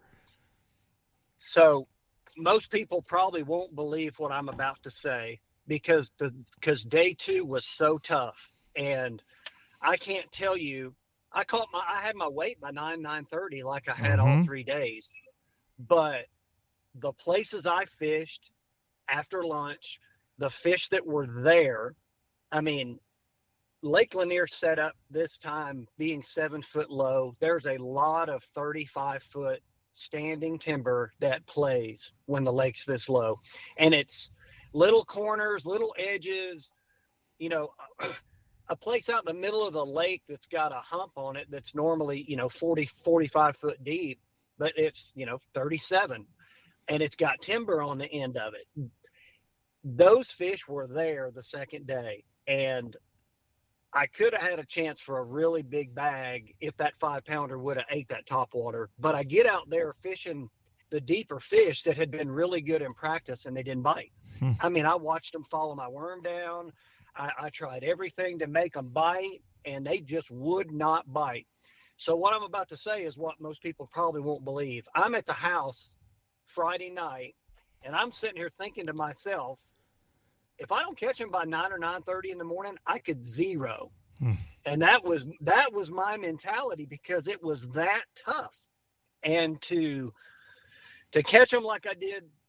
So most people probably won't believe what I'm about to say because the because day two was so tough, and I can't tell you. I caught my I had my weight by nine nine thirty like I had all Mhm. three days, but the places I fished after lunch, the fish that were there, I mean, Lake Lanier set up this time being seven foot low. There's a lot of thirty-five foot standing timber that plays when the lake's this low, and it's little corners, little edges, you know, a place out in the middle of the lake that's got a hump on it that's normally, you know, forty, forty-five foot deep, but it's, you know, thirty-seven, and it's got timber on the end of it. Those fish were there the second day, and I could have had a chance for a really big bag if that five pounder would have ate that topwater. But I get out there fishing the deeper fish that had been really good in practice, and they didn't bite. Hmm. I mean, I watched them follow my worm down. I, I tried everything to make them bite, and they just would not bite. So what I'm about to say is what most people probably won't believe. I'm at the house Friday night, and I'm sitting here thinking to myself, if I don't catch them by nine or nine thirty in the morning, I could zero. Hmm. And that was that was my mentality because it was that tough. And to to catch them like I did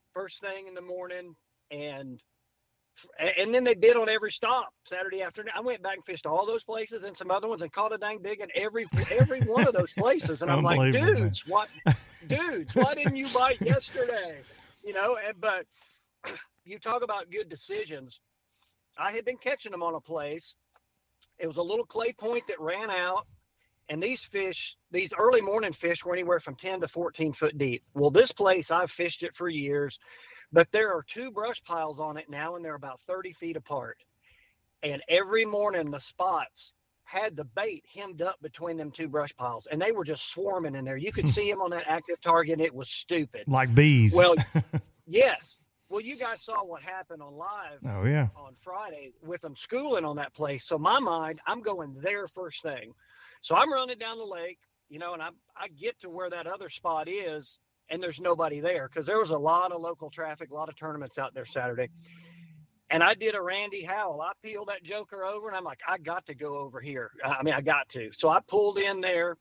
first thing in the morning, and and then they bid on every stop Saturday afternoon. I went back and fished all those places and some other ones and caught a dang big in every every one of those places. And I'm like, dudes, what, dudes, why didn't you bite yesterday? You know, and, but you talk about good decisions. I had been catching them on a place. It was a little clay point that ran out. And these fish, these early morning fish were anywhere from ten to fourteen foot deep. Well, this place, I've fished it for years, but there are two brush piles on it now, and they're about thirty feet apart. And every morning the spots had the bait hemmed up between them two brush piles, and they were just swarming in there. You could see them on that active target, and it was stupid. Like bees. Well, yes. Well, you guys saw what happened on live oh, yeah. on Friday with them schooling on that place. So my mind, I'm going there first thing. So I'm running down the lake, you know, and I I get to where that other spot is, and there's nobody there because there was a lot of local traffic, a lot of tournaments out there Saturday. And I did a Randy Howell. I peeled that joker over, and I'm like, I got to go over here. I mean, I got to. So I pulled in there,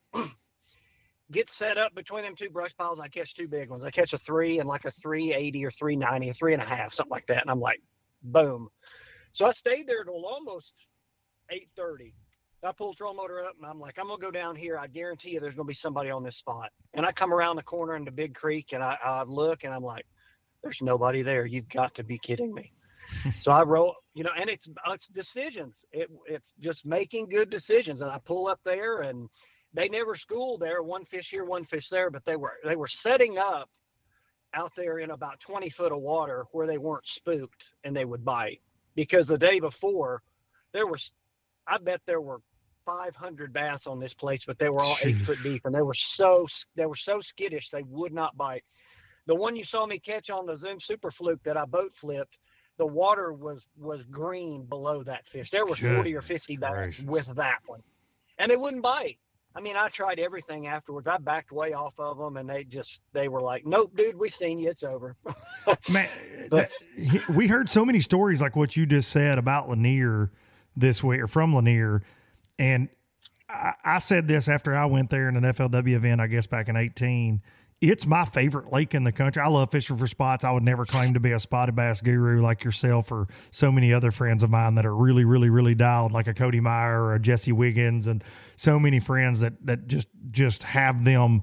get set up between them two brush piles, and I catch two big ones. I catch a three and like a three eighty or three ninety, a three and a half, something like that. And I'm like, boom. So I stayed there till almost eight thirty. I pulled trolling motor up, and I'm like, I'm going to go down here. I guarantee you there's going to be somebody on this spot. And I come around the corner into Big Creek, and I, I look, and I'm like, there's nobody there. You've got to be kidding me. So I roll, you know, and it's it's decisions. It It's just making good decisions. And I pull up there, and they never schooled there, one fish here, one fish there, but they were they were setting up out there in about twenty foot of water where they weren't spooked and they would bite. Because the day before, there was, I bet there were five hundred bass on this place, but they were all eight foot deep, and they were so they were so skittish they would not bite. The one you saw me catch on the Zoom Super Fluke that I boat flipped, the water was was green below that fish. There was forty or fifty bass with that one, and they wouldn't bite. I mean, I tried everything afterwards. I backed way off of them, and they just they were like, "Nope, dude, we seen you. It's over." Man, but, that, we heard so many stories like what you just said about Lanier this week, or from Lanier. And I, I said this after I went there in an F L W event, I guess back in eighteen. It's my favorite lake in the country. I love fishing for spots. I would never claim to be a spotted bass guru like yourself or so many other friends of mine that are really, really, really dialed, like a Cody Meyer or a Jesse Wiggins, and so many friends that that just just have them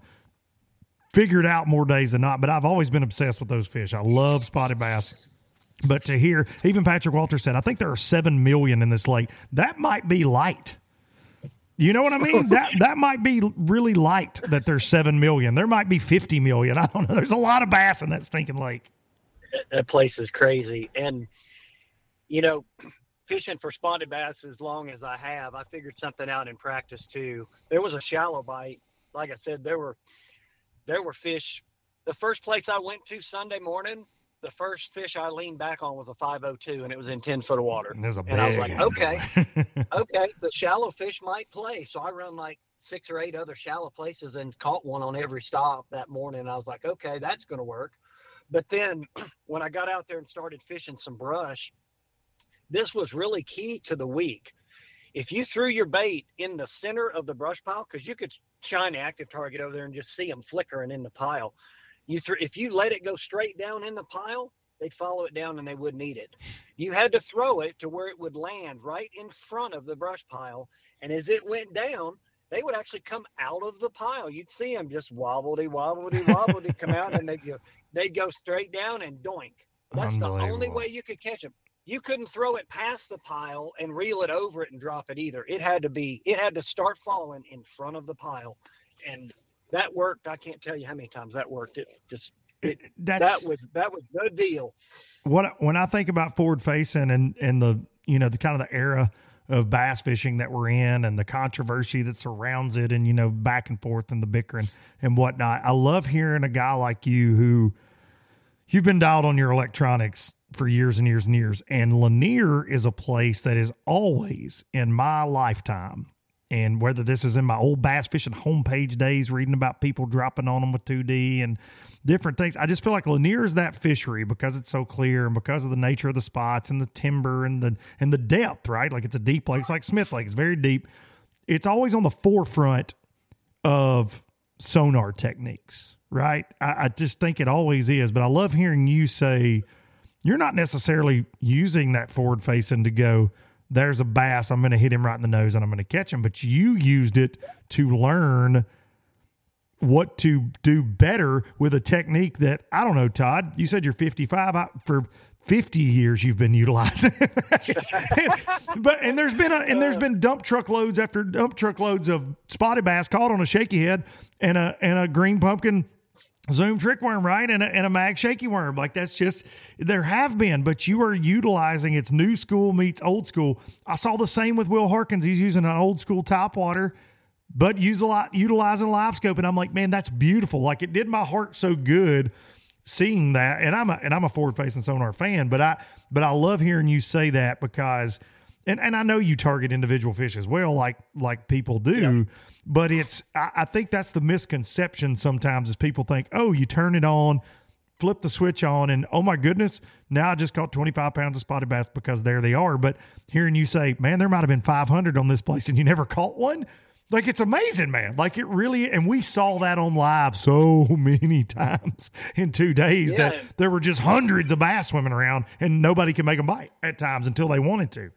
figured out more days than not. But I've always been obsessed with those fish. I love spotted bass. But to hear, even Patrick Walter said, I think there are seven million in this lake. That might be light. You know what I mean? That that might be really light that there's seven million. There might be fifty million. I don't know. There's a lot of bass in that stinking lake. That place is crazy. And, you know, fishing for spotted bass as long as I have, I figured something out in practice too. There was a shallow bite. Like I said, there were there were fish. The first place I went to Sunday morning, the first fish I leaned back on was a five oh two, and it was in ten foot of water. And, there's a and I was like, big okay, okay, the shallow fish might play. So I run like six or eight other shallow places and caught one on every stop that morning. And I was like, okay, that's going to work. But then when I got out there and started fishing some brush, this was really key to the week. If you threw your bait in the center of the brush pile, because you could shine the active target over there and just see them flickering in the pile. You th- if you let it go straight down in the pile, they'd follow it down and they wouldn't eat it. You had to throw it to where it would land right in front of the brush pile. And as it went down, they would actually come out of the pile. You'd see them just wobbledy, wobbledy, wobbledy come out, and they'd go, they'd go straight down and doink. That's the only way you could catch them. You couldn't throw it past the pile and reel it over it and drop it either. It had to be, it had to start falling in front of the pile. And that worked. I can't tell you how many times that worked. It just, it, That's, that was, that was the deal. What, when I think about forward facing and, and the, you know, the kind of the era of bass fishing that we're in and the controversy that surrounds it and, you know, back and forth and the bickering and whatnot, I love hearing a guy like you who you've been dialed on your electronics for years and years and years. And Lanier is a place that is always in my lifetime. And whether this is in my old bass fishing homepage days, reading about people dropping on them with two D and different things, I just feel like Lanier is that fishery because it's so clear and because of the nature of the spots and the timber and the and the depth, right? Like it's a deep lake. It's like Smith Lake. It's very deep. It's always on the forefront of sonar techniques, right? I, I just think it always is, but I love hearing you say you're not necessarily using that forward facing to go, there's a bass, I'm going to hit him right in the nose and I'm going to catch him. But you used it to learn what to do better with a technique that, I don't know, Todd, you said you're fifty-five. I, for fifty years you've been utilizing. but and there's been a and there's been dump truck loads after dump truck loads of spotted bass caught on a shaky head and a and a green pumpkin zoom trick worm, right? And a, and a mag shaky worm. Like, that's just, there have been, but you are utilizing, it's new school meets old school. I saw the same with Will Harkins. He's using an old school topwater, but use a lot, utilizing live scope. And I'm like, man, that's beautiful. Like, it did my heart so good seeing that. And I'm a, and I'm a forward facing sonar fan, but I, but I love hearing you say that because, and, and I know you target individual fish as well, like, like people do, yep. But it's, I, I think that's the misconception sometimes is people think, oh, you turn it on, flip the switch on, and oh my goodness, now I just caught twenty-five pounds of spotted bass because there they are. But hearing you say, man, there might've been five hundred on this place and you never caught one. Like, it's amazing, man. Like, it really, and we saw that on live so many times in two days yeah. that there were just hundreds of bass swimming around and nobody could make them bite at times until they wanted to.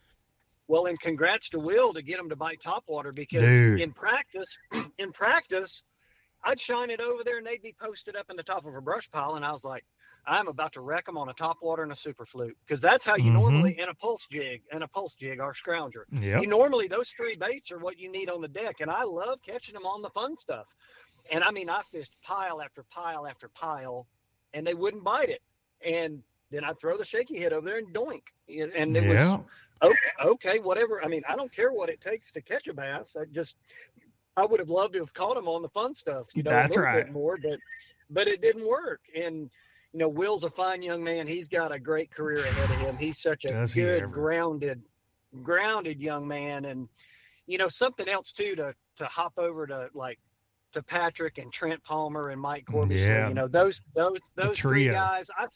Well, and congrats to Will to get him to bite topwater because Dude. in practice, in practice, I'd shine it over there and they'd be posted up in the top of a brush pile. And I was like, I'm about to wreck them on a topwater and a super fluke. Cause that's how you mm-hmm. normally, in a pulse jig and a pulse jig, our scrounger, yep. you normally, those three baits are what you need on the deck. And I love catching them on the fun stuff. And I mean, I fished pile after pile after pile and they wouldn't bite it. And then I'd throw the shaky head over there and doink. And it yeah. was, Okay, okay, whatever. I mean, I don't care what it takes to catch a bass. I just, I would have loved to have caught him on the fun stuff, you know, That's a little right. bit more, but, but it didn't work. And, you know, Will's a fine young man. He's got a great career ahead of him. He's such a Does he good, ever. grounded, grounded young man. And, you know, something else too, to, to hop over to like, to Patrick and Trent Palmer and Mike Corbishley, yeah. you know, those, those, those three trio. guys, I,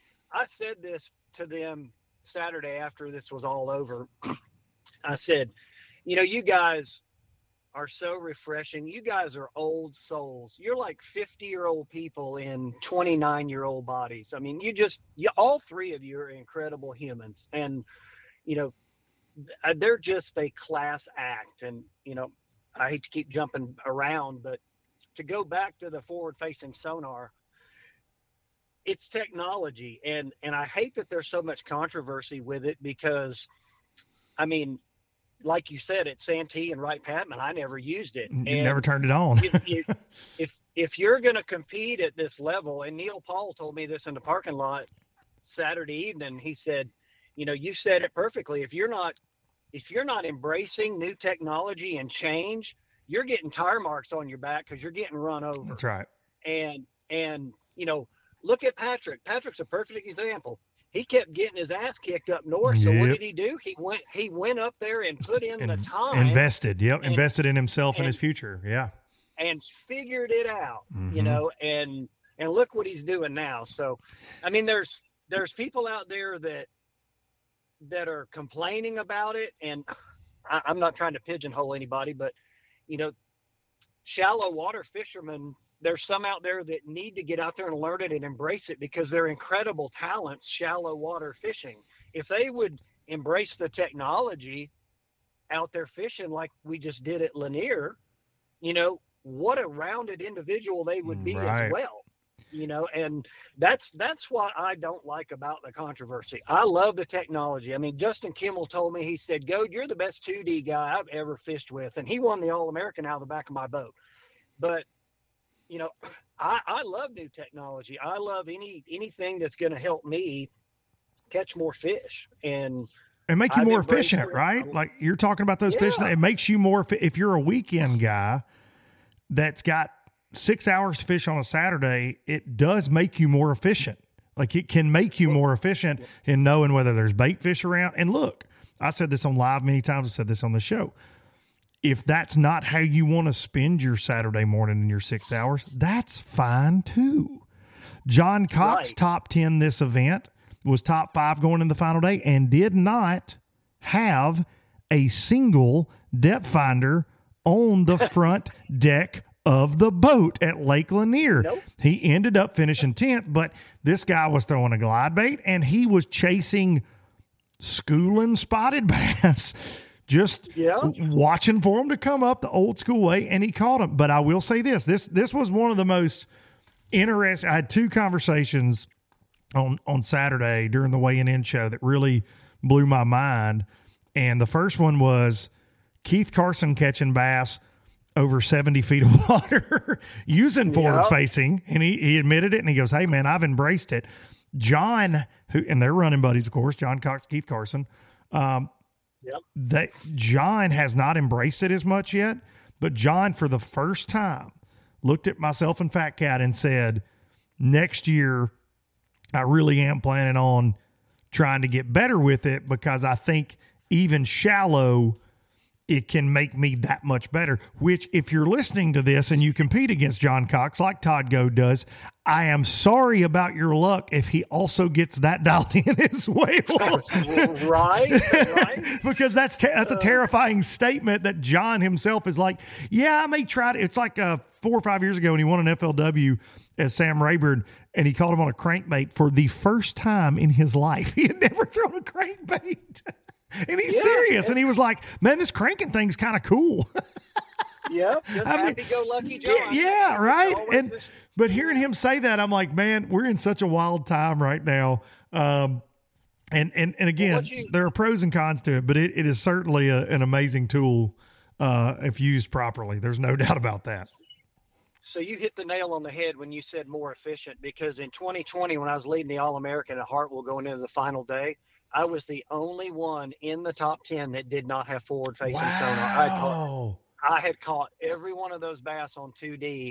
I said this to them Saturday after this was all over. I said, you know, you guys are so refreshing. You guys are old souls. You're like fifty year old people in twenty-nine year old bodies. I mean, you just, you, all three of you are incredible humans. And, you know, they're just a class act. And, you know, I hate to keep jumping around, but to go back to the forward facing sonar, it's technology. And, and I hate that there's so much controversy with it because, I mean, like you said, at Santee and Wright Patman, I never used it. You and never turned it on. if, if, if, if you're going to compete at this level, and Neil Paul told me this in the parking lot Saturday evening, he said, you know, you said it perfectly. If you're not, if you're not embracing new technology and change, you're getting tire marks on your back because you're getting run over. That's right. And, and, you know, look at Patrick. Patrick's a perfect example. He kept getting his ass kicked up north. So yep. what did he do? He went, he went up there and put in In, the time. Invested. Yep. and, invested in himself and, and his future. Yeah. And figured it out, mm-hmm. you know, and, and look what he's doing now. So, I mean, there's, there's people out there that, that are complaining about it. And I, I'm not trying to pigeonhole anybody, but, you know, shallow water fishermen, there's some out there that need to get out there and learn it and embrace it because they're incredible talents, shallow water fishing. If they would embrace the technology out there fishing like we just did at Lanier, you know, what a rounded individual they would be right. as well, you know, and that's, that's what I don't like about the controversy. I love the technology. I mean, Justin Kimmel told me, he said, Goad, you're the best two D guy I've ever fished with. And he won the All-American out of the back of my boat. But, you know, I, I love new technology. I love any anything that's going to help me catch more fish and and make you I've more embraced efficient, it. right? Like you're talking about those Yeah. fish. It makes you more. If you're a weekend guy that's got six hours to fish on a Saturday, it does make you more efficient. Like it can make you more efficient in knowing whether there's bait fish around. And look, I said this on live many times. I've said this on the show. If that's not how you want to spend your Saturday morning in your six hours, that's fine too. John Cox, Right. top ten this event, was top five going in the final day and did not have a single depth finder on the front deck of the boat at Lake Lanier. Nope. He ended up finishing tenth, but this guy was throwing a glide bait and he was chasing schooling spotted bass, just Yeah. watching for him to come up the old school way, and he caught him. But I will say this, this, this was one of the most interesting. I had two conversations on, on Saturday during the weigh-in in show that really blew my mind. And the first one was Keith Carson catching bass over seventy feet of water using forward Yeah. facing. And he, he admitted it and he goes, hey man, I've embraced it. John, who, and they're running buddies, of course, John Cox, Keith Carson. Um, Yep. They, John has not embraced it as much yet, but John, for the first time, looked at myself and Fat Cat and said, next year, I really am planning on trying to get better with it because I think even shallow, it can make me that much better, which if you're listening to this and you compete against John Cox like Todd Goad does, I am sorry about your luck if he also gets that dialed in as well. right, right. Because that's te- that's a terrifying statement that John himself is like, yeah, I may try to. It's like uh, four or five years ago when he won an F L W as Sam Rayburn, and he caught him on a crankbait for the first time in his life. He had never thrown a crankbait. And he's Yeah, serious. And he was like, man, this cranking thing's kind of cool. Yep, just I mean, happy-go-lucky John. Yeah, It's right. always And this- but hearing him say that, I'm like, man, we're in such a wild time right now. Um, and and and again, what you- there are pros and cons to it, but it, it is certainly a, an amazing tool uh, if used properly. There's no doubt about that. So you hit the nail on the head when you said more efficient, because in twenty twenty, when I was leading the All-American at Hartwell going into the final day, I was the only one in the top ten that did not have forward-facing sonar. I had, caught, Wow. I had caught every one of those bass on two D,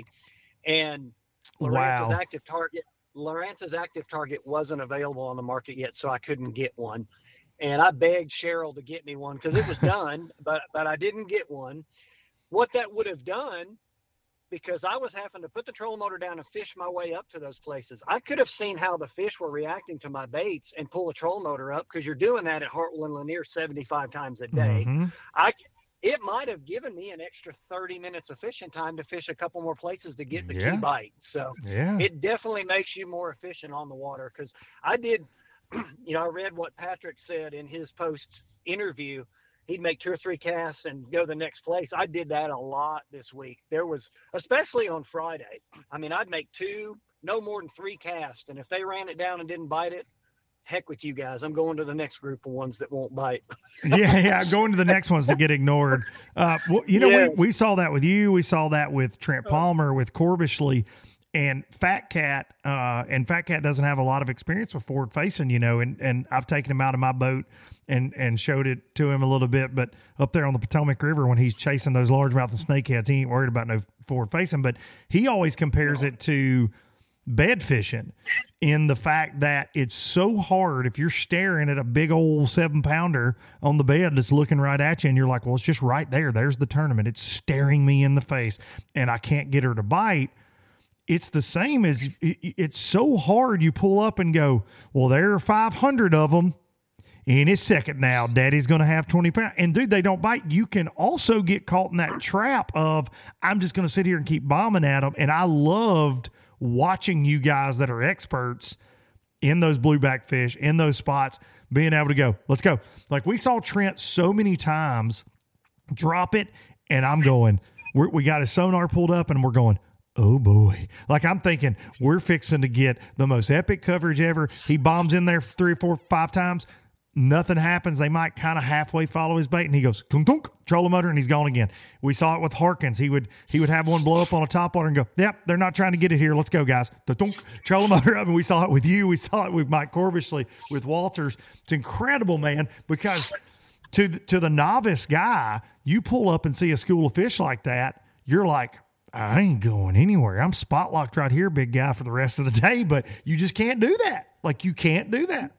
and Lawrence's Wow. active target, Lawrence's active target wasn't available on the market yet, so I couldn't get one. And I begged Cheryl to get me one because it was done, but but I didn't get one. What that would have done, because I was having to put the trolling motor down and fish my way up to those places. I could have seen how the fish were reacting to my baits and pull a trolling motor up, because you're doing that at Hartwell and Lanier seventy-five times a day. Mhm. I it might have given me an extra thirty minutes of fishing time to fish a couple more places to get the Yeah. key bite. So Yeah. it definitely makes you more efficient on the water. Because I did, you know, I read what Patrick said in his post interview. He'd make two or three casts and go the next place. I did that a lot this week. There was, especially on Friday, I mean, I'd make two, no more than three casts. And if they ran it down and didn't bite it, heck with you guys. I'm going to the next group of ones that won't bite. yeah, yeah. Going to the next ones that get ignored. Uh, well, you know, Yes. we, we saw that with you. We saw that with Trent Palmer, with Corbishley, and Fat Cat. Uh, and Fat Cat doesn't have a lot of experience with forward facing, you know, and, and I've taken him out of my boat and, and showed it to him a little bit. But up there on the Potomac River, when he's chasing those largemouth and snakeheads, he ain't worried about no forward facing. But he always compares it to bed fishing, in the fact that it's so hard if you're staring at a big old seven pounder on the bed that's looking right at you and you're like, well, it's just right there. There's the tournament. It's staring me in the face and I can't get her to bite. It's the same as it's so hard. You pull up and go, well, there are five hundred of them in his second now. Daddy's going to have twenty pounds. And dude, they don't bite. You can also get caught in that trap of, I'm just going to sit here and keep bombing at them. And I loved watching you guys that are experts in those blueback fish, in those spots, being able to go, let's go. Like we saw Trent so many times drop it, and I'm going, we're, we got his sonar pulled up, and we're going, oh boy. Like I'm thinking, we're fixing to get the most epic coverage ever. He bombs in there three or four, five times. Nothing happens. They might kind of halfway follow his bait, and he goes tunk tunk, trolling motor, and he's gone again. We saw it with Harkins. He would he would have one blow up on a topwater and go, "Yep, they're not trying to get it here. Let's go, guys." Tunk, trolling motor up, and we saw it with you. We saw it with Mike Corbishley, with Walters. It's incredible, man, because to the, to the novice guy, you pull up and see a school of fish like that, you're like, I ain't going anywhere. I'm spot locked right here, big guy, for the rest of the day. But you just can't do that. Like you can't do that.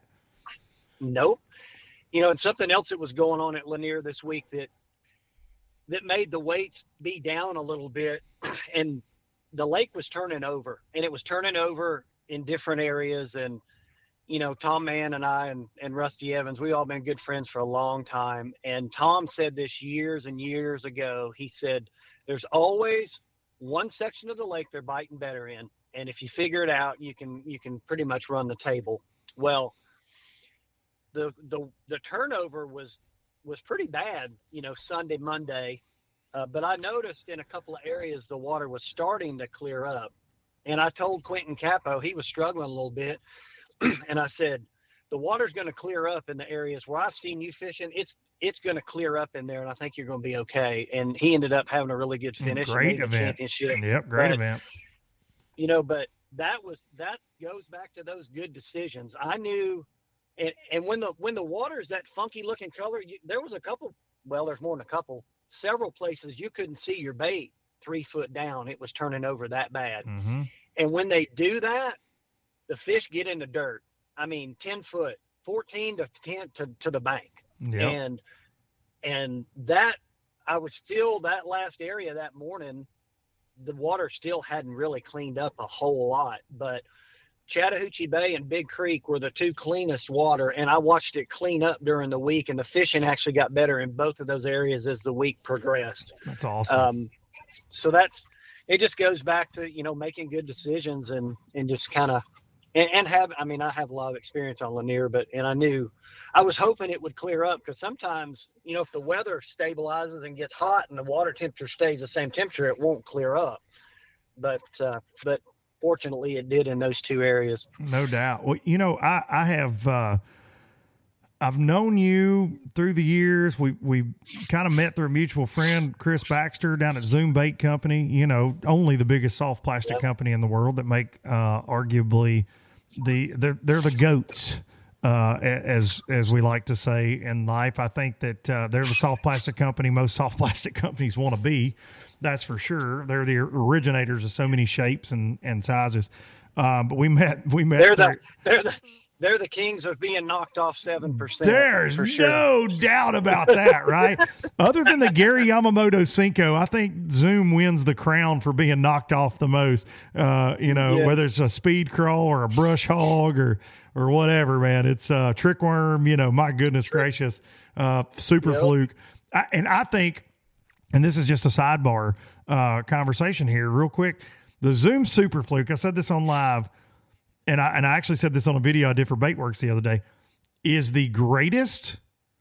Nope. You know, and something else that was going on at Lanier this week that that made the weights be down a little bit, and the lake was turning over, and it was turning over in different areas. And, you know, Tom Mann and I and, and Rusty Evans, we all been good friends for a long time. And Tom said this years and years ago. He said, there's always one section of the lake they're biting better in, and if you figure it out, you can you can pretty much run the table. Well, the the the turnover was was pretty bad, you know, Sunday, Monday, uh, but I noticed in a couple of areas the water was starting to clear up, and I told Quentin Capo, he was struggling a little bit, and I said, the water's going to clear up in the areas where I've seen you fishing. It's it's going to clear up in there, and I think you're going to be okay. And he ended up having a really good finish. Great event. Championship. Yep, great but, event. You know, but that was that goes back to those good decisions. I knew, and, and when the when the water is that funky looking color, you, there was a couple. Well, there's more than a couple. Several places you couldn't see your bait three foot down. It was turning over that bad. Mm-hmm. And when they do that, the fish get in the dirt. I mean, ten foot, fourteen to ten to, to the bank. Yep. And, and that I was still that last area that morning, the water still hadn't really cleaned up a whole lot, but Chattahoochee Bay and Big Creek were the two cleanest water. And I watched it clean up during the week, and the fishing actually got better in both of those areas as the week progressed. That's awesome. Um, so that's, it just goes back to, you know, making good decisions and, and just kind of, And, and have, I mean, I have a lot of experience on Lanier, but, and I knew, I was hoping it would clear up, because sometimes, you know, if the weather stabilizes and gets hot and the water temperature stays the same temperature, it won't clear up. But, uh, but fortunately it did in those two areas. No doubt. Well, you know, I, I have, uh, I've known you through the years. We we kind of met through a mutual friend, Chris Baxter, down at Zoom Bait Company. You know, only the biggest soft plastic yep. company in the world that make uh, arguably the they're, they're the goats, uh, as as we like to say in life. I think that uh, they're the soft plastic company most soft plastic companies want to be. That's for sure. They're the originators of so many shapes and and sizes. Um, but we met we met. They're the they're the. They're the kings of being knocked off seven percent. There's for sure. no doubt about that, right? Other than the Gary Yamamoto Cinco, I think Zoom wins the crown for being knocked off the most. Uh, you know, yes. Whether it's a speed crawl or a brush hog or or whatever, man. It's a trick worm, you know, my goodness gracious, uh, super yep. fluke. I, and I think, and this is just a sidebar uh, conversation here real quick, the Zoom super fluke, I said this on live, and I and I actually said this on a video I did for Baitworks the other day, is the greatest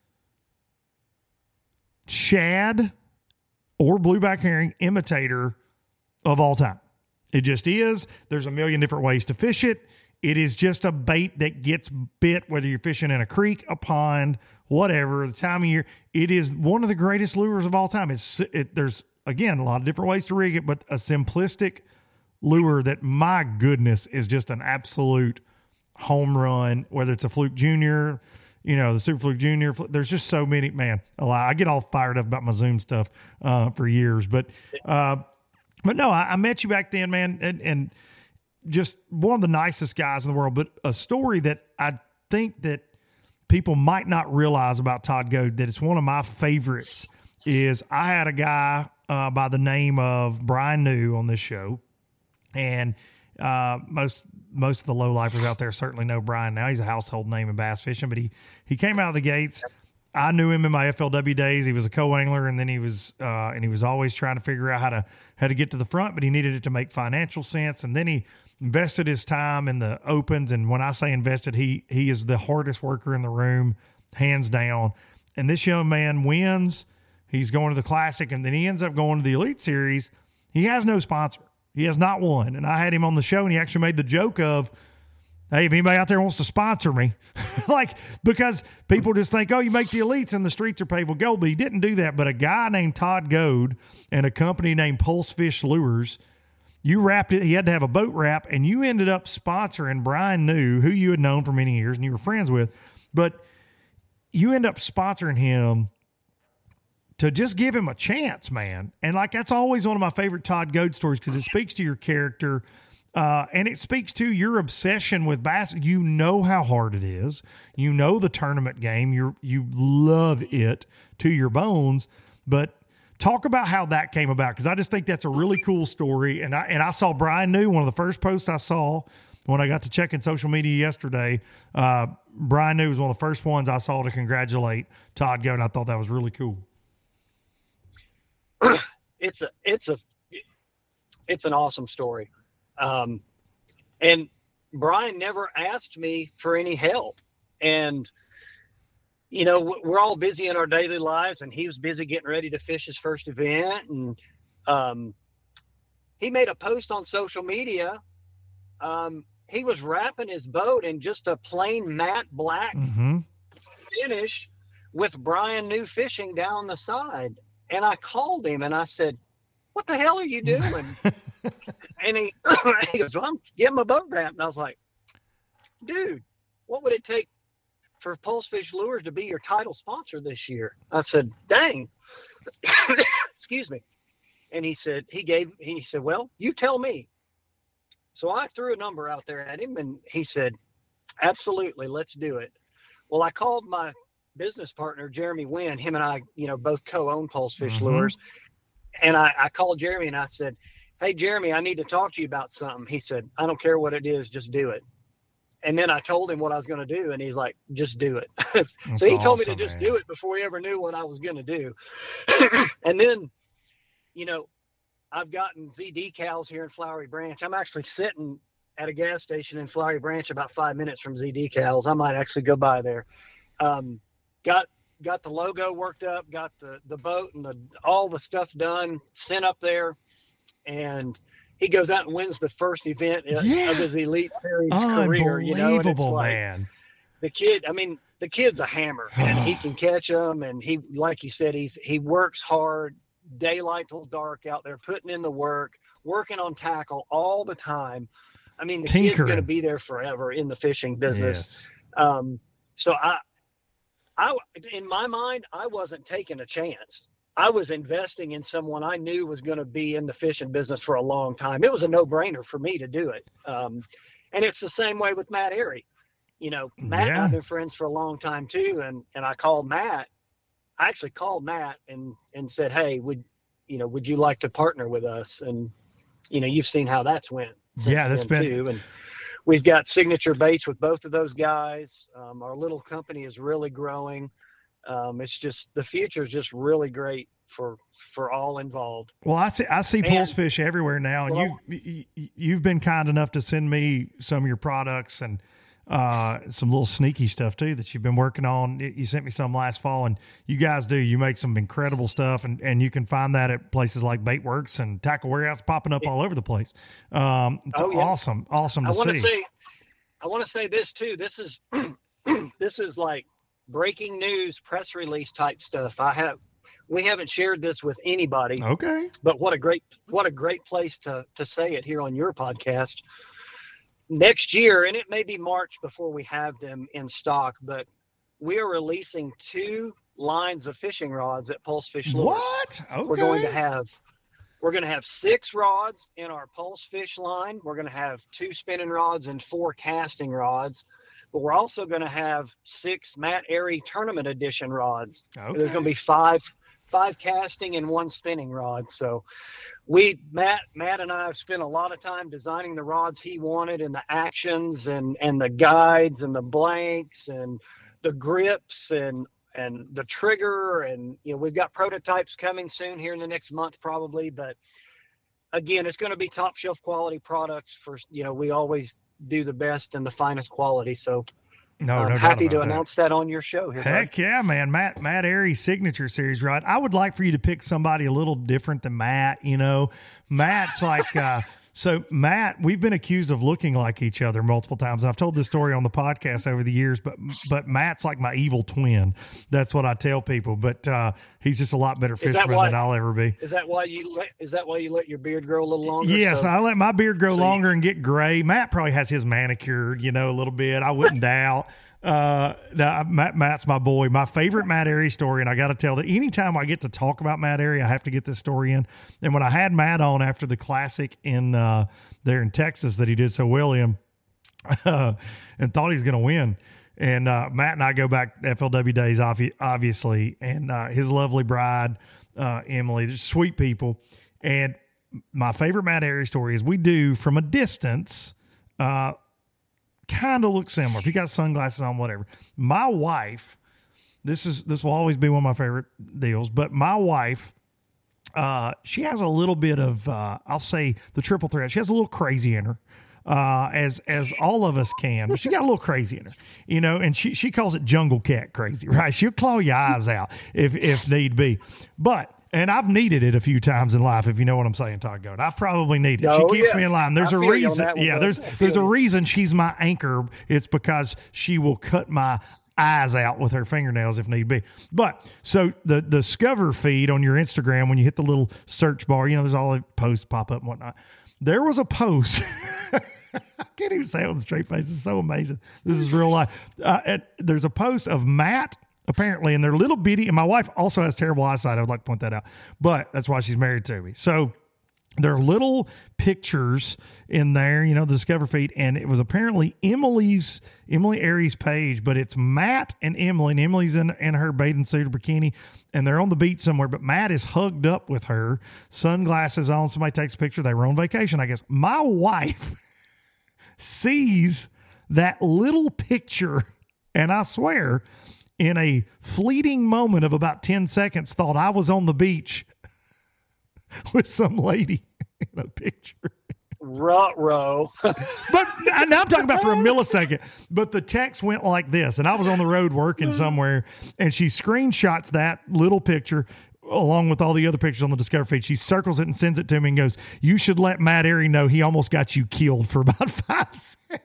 shad or blueback herring imitator of all time. It just is. There's a million different ways to fish it. It is just a bait that gets bit, whether you're fishing in a creek, a pond, whatever, the time of year. It is one of the greatest lures of all time. It's it, There's, again, a lot of different ways to rig it, but a simplistic lure that, my goodness, is just an absolute home run, whether it's a Fluke Junior, you know, the Super Fluke Junior. There's just so many, man, a lot. I get all fired up about my Zoom stuff uh, for years. But, uh, but no, I, I met you back then, man, and, and just one of the nicest guys in the world. But a story that I think that people might not realize about Todd Goad, that it's one of my favorites, is I had a guy uh, by the name of Brian New on this show. And uh, most most of the low-lifers out there certainly know Brian now. He's a household name in bass fishing, but he, he came out of the gates. I knew him in my F L W days. He was a co-angler, and then he was uh, and he was always trying to figure out how to how to get to the front, but he needed it to make financial sense. And then he invested his time in the opens, and when I say invested, he he is the hardest worker in the room, hands down. And this young man wins. He's going to the Classic, and then he ends up going to the Elite Series. He has no sponsor. He has not won. And I had him on the show, and he actually made the joke of, hey, if anybody out there wants to sponsor me, like, because people just think, oh, you make the elites and the streets are paved with gold. But he didn't do that. But a guy named Todd Goad and a company named Pulsefish Lures, you wrapped it. He had to have a boat wrap, and you ended up sponsoring Brian New, who you had known for many years and you were friends with. But you end up sponsoring him to just give him a chance, man. And like, that's always one of my favorite Todd Goad stories, because it speaks to your character. Uh, and it speaks to your obsession with bass. You know how hard it is. You know the tournament game. You you love it to your bones. But talk about how that came about, because I just think that's a really cool story. And I and I saw Brian New, one of the first posts I saw when I got to checking social media yesterday. Uh, Brian New was one of the first ones I saw to congratulate Todd Goad, and I thought that was really cool. It's a, it's a, it's an awesome story. Um, and Brian never asked me for any help. And, you know, we're all busy in our daily lives, and he was busy getting ready to fish his first event. And um, he made a post on social media. Um, he was wrapping his boat in just a plain matte black mm-hmm. finish with Brian New Fishing down the side. And I called him and I said, what the hell are you doing? And he, he goes, well, I'm getting my boat wrapped. And I was like, dude, what would it take for Pulse Fish Lures to be your title sponsor this year? I said, dang. Excuse me. And he said, he gave, he said, well, you tell me. So I threw a number out there at him, and he said, absolutely, let's do it. Well, I called my business partner, Jeremy Wynn. Him and I, you know, both co-own Pulse Fish mm-hmm. Lures. And I, I called Jeremy and I said, hey, Jeremy, I need to talk to you about something. He said, I don't care what it is, just do it. And then I told him what I was going to do, and he's like, just do it. So he told awesome, me to just man. do it before he ever knew what I was going to do. And then, you know, I've gotten Z decals here in Flowery Branch. I'm actually sitting at a gas station in Flowery Branch about five minutes from Z decals. I might actually go by there. Um, got got the logo worked up, got the, the boat and the all the stuff done, sent up there, and he goes out and wins the first event yeah. of his Elite Series career. You know, and it's like, man. The kid, I mean, the kid's a hammer, and he can catch them. And he, like you said, he's he works hard, daylight till dark out there, putting in the work, working on tackle all the time. I mean, the Tinkering. Kid's going to be there forever in the fishing business. Yes. Um, so I, I, in my mind, I wasn't taking a chance. I was investing in someone I knew was going to be in the fishing business for a long time. It was a no-brainer for me to do it. Um, and it's the same way with Matt Airy. You know, Matt Yeah. and I have been friends for a long time too. And, and I called Matt, I actually called Matt and, and said, hey, would, you know, would you like to partner with us? And, you know, you've seen how that's went. Yeah, that's been, too. And we've got signature baits with both of those guys. Um, our little company is really growing. Um, it's just, the future is just really great for, for all involved. Well, I see, I see And- Pulse Fish everywhere now, and Well- you've, you, you've been kind enough to send me some of your products and, uh, some little sneaky stuff too that you've been working on. You sent me some last fall, and you guys do, you make some incredible stuff, and, and you can find that at places like Baitworks and Tackle Warehouse popping up all over the place. Um, it's Oh, yeah. awesome. Awesome to I want see. to say, I want to say this too. This is, this is like breaking news, press release type stuff. I have, we haven't shared this with anybody, Okay. but what a great, what a great place to, to say it here on your podcast. Next year, and it may be March before we have them in stock, but we are releasing two lines of fishing rods at Pulse Fish Lures. What? Okay. We're going to have we're going to have six rods in our Pulse Fish line. We're going to have two spinning rods and four casting rods, but we're also going to have six Matt Airy Tournament Edition rods. Okay. There's going to be five five casting and one spinning rod. So we Matt Matt and I have spent a lot of time designing the rods he wanted, and the actions and and the guides and the blanks and the grips and and the trigger, and you know, we've got prototypes coming soon here in the next month probably, but again, it's going to be top shelf quality products. For, you know, we always do the best and the finest quality. So No, I'm no doubt happy to about that. announce that on your show here. Heck bud. yeah, man. Matt Matt Airy's signature series, right? I would like for you to pick somebody a little different than Matt, you know. Matt's like uh so Matt, we've been accused of looking like each other multiple times. And I've told this story on the podcast over the years, but but Matt's like my evil twin. That's what I tell people. But uh he's just a lot better that fisherman why- than I'll ever be. Is that why you let, is that why you let your beard grow a little longer? Yes, So- I let my beard grow so you- longer and get gray. Matt probably has his manicured, you know, a little bit. I wouldn't doubt. Uh, now, Matt, Matt's my boy. My favorite Matt Airy story, and I got to tell that anytime I get to talk about Matt Airy, I have to get this story in. And when I had Matt on after the classic in uh, there in Texas that he did so well in, uh, and thought he was going to win. And uh, Matt and I go back to F L W days, obvi- obviously, and uh, his lovely bride, uh, Emily, they're sweet people. And my favorite Matt Airy story is we do from a distance, uh, kind of look similar. If you got sunglasses on, whatever. My wife, this is this will always be one of my favorite deals, but my wife uh, she has a little bit of, uh, I'll say the triple threat. She has a little crazy in her. Uh, as as all of us can, but she got a little crazy in her, you know, and she she calls it jungle cat crazy, right? She'll claw your eyes out if if need be, but and I've needed it a few times in life, if you know what I'm saying, Todd Goat. I've probably needed it. Oh, she keeps yeah. me in line. There's I a feel you on reason. that one, Yeah, bud. there's I feel there's a you. reason she's my anchor. It's because she will cut my eyes out with her fingernails if need be. But so the the Discover feed on your Instagram, when you hit the little search bar, you know, there's all the posts pop up and whatnot. There was a post. I can't even say it with a straight face. It's so amazing. This is real life. Uh, and there's a post of Matt, apparently, and they're little bitty. And my wife also has terrible eyesight. I would like to point that out. But that's why she's married to me. So there are little pictures in there, you know, the Discover feed. And it was apparently Emily's, Emily Aries' page. But it's Matt and Emily. And Emily's in, in her bathing suit or bikini. And they're on the beach somewhere, but Matt is hugged up with her, sunglasses on. Somebody takes a picture. They were on vacation, I guess. My wife sees that little picture, and I swear, in a fleeting moment of about ten seconds, thought I was on the beach with some lady in a picture. Ruh-roh. But now I'm talking about for a millisecond. But the text went like this, and I was on the road working somewhere, and she screenshots that little picture along with all the other pictures on the Discover feed. She circles it and sends it to me and goes, "You should let Matt Airy know he almost got you killed for about five seconds."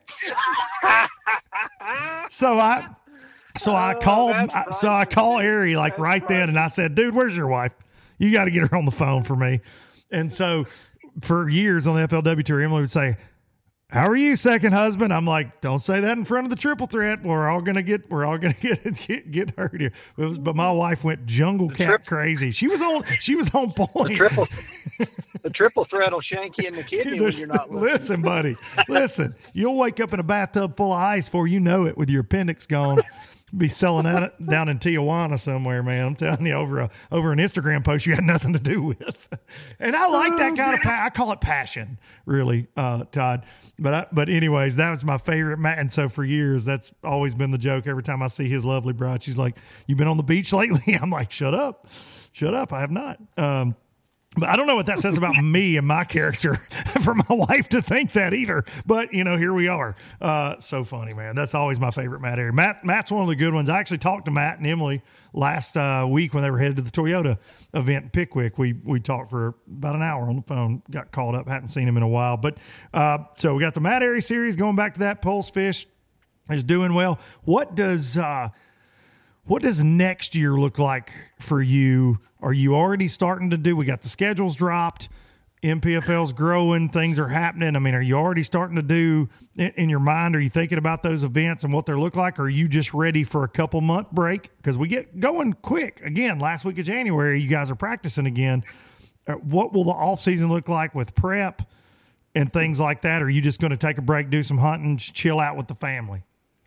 so I, so I Oh, called, that's I, so I priceless, call dude. Airy like That's right then, and I said, "Dude, where's your wife? You got to get her on the phone for me." And so for years on the F L W tour, Emily would say, "How are you, second husband?" I'm like, "Don't say that in front of the triple threat. We're all gonna get, we're all gonna get get, get hurt here." It was, but my wife went jungle cat trip- crazy. She was on, she was on point. The triple, the triple threat will shank you in the kidney when There's- you're not looking. listen, buddy, listen. You'll wake up in a bathtub full of ice before you know it, with your appendix gone. Be selling that down in Tijuana somewhere, man. I'm telling you, over a over an Instagram post you had nothing to do with. And I like that kind of pa- I call it passion, really, uh, Todd. But I, but anyways, that was my favorite. Ma- And so for years, that's always been the joke. Every time I see his lovely bride, she's like, "You been on the beach lately?" I'm like, "Shut up, shut up. I have not." Um, But I don't know what that says about me and my character for my wife to think that either. But, you know, here we are. Uh, so funny, man. That's always my favorite Matt Airy. Matt, Matt's one of the good ones. I actually talked to Matt and Emily last uh, week when they were headed to the Toyota event in Pickwick. We we talked for about an hour on the phone, got called up, hadn't seen him in a while. But uh, so we got the Matt Airy series going back to that. Pulse Fish is doing well. What does uh, what does next year look like for you? Are you already starting to do, we got the schedules dropped, M P F L's growing, things are happening. I mean, are you already starting to do in, in your mind, are you thinking about those events and what they look like? Or are you just ready for a couple month break? Because we get going quick. Again, last week of January, you guys are practicing again. Uh, What will the off season look like with prep and things like that? Or are you just going to take a break, do some hunting, chill out with the family?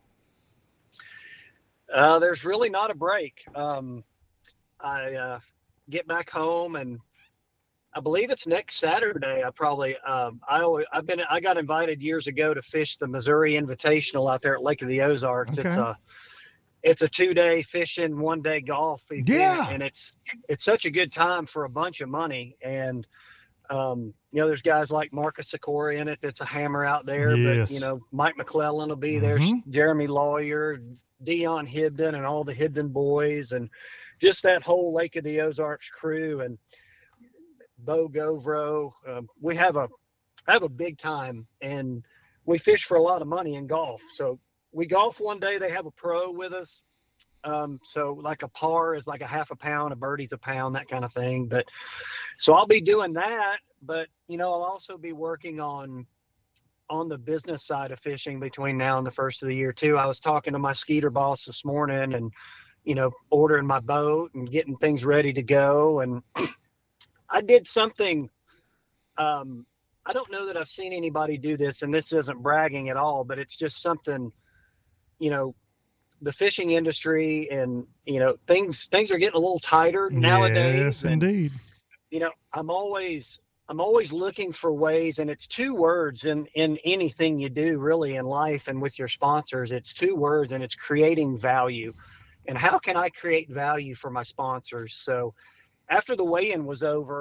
Uh, there's really not a break. Um, I uh, get back home, and I believe it's next Saturday. I probably um, I always I've been I got invited years ago to fish the Missouri Invitational out there at Lake of the Ozarks. Okay. It's a it's a two day fishing, one day golf event, Yeah. and it's it's such a good time for a bunch of money. And um, you know, there's guys like Marcus Sikora in it. That's a hammer out there. Yes. But you know, Mike McClellan will be there. Mhm. Jeremy Lawyer, Dion Hibden, and all the Hibden boys, and just that whole Lake of the Ozarks crew, and Bo Govro. Um, we have a have a big time, and we fish for a lot of money in golf. So we golf one day. They have a pro with us. Um, so like a par is like a half a pound, a birdie's a pound, that kind of thing. But so I'll be doing that. But you know, I'll also be working on on the business side of fishing between now and the first of the year too. I was talking to my Skeeter boss this morning, and you know, ordering my boat and getting things ready to go. And I did something. Um, I don't know that I've seen anybody do this, and this isn't bragging at all, but it's just something, you know, the fishing industry and, you know, things, things are getting a little tighter nowadays. Yes, and, indeed. you know, I'm always, I'm always looking for ways, and it's two words in, in anything you do really in life and with your sponsors. It's two words, and it's creating value. And how can I create value for my sponsors? So after the weigh-in was over,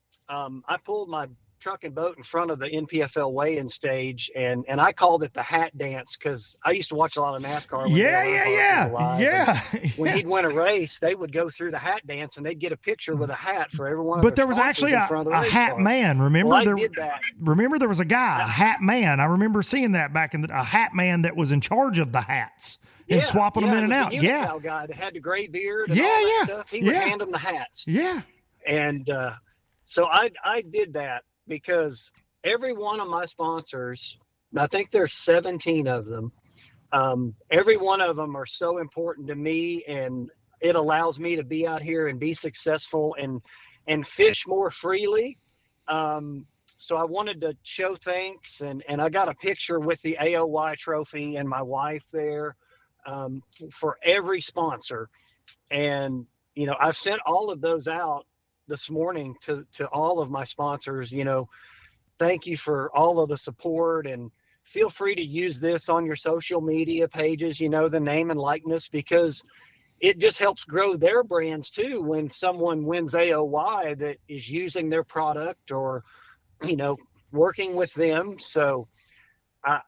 um, I pulled my truck and boat in front of the N P F L weigh-in stage, and and I called it the hat dance because I used to watch a lot of NASCAR. When Yeah, Dale yeah, Earnhardt yeah, was alive. yeah. And when yeah. he'd win a race, they would go through the hat dance and they'd get a picture with a hat for everyone. But there was actually a, a hat car. man. Remember Well, I there? did that. Remember there was a guy, a hat man. I remember seeing that back in the a hat man that was in charge of the hats and Yeah, swapping yeah, them in and it was out. the Yeah, Unical guy that had the gray beard and Yeah, all that yeah, stuff. He would yeah. hand them the hats. yeah. And uh, so I I did that because every one of my sponsors, I think there's seventeen of them. Um, every one of them are so important to me, and it allows me to be out here and be successful and and fish more freely. Um, so I wanted to show thanks, and and I got a picture with the A O Y trophy and my wife there um, for every sponsor. And you know, I've sent all of those out this morning to to all of my sponsors. You know, thank you for all of the support, and feel free to use this on your social media pages, you know, the name and likeness, because it just helps grow their brands too. When someone wins A O Y that is using their product or, you know, working with them. So, I,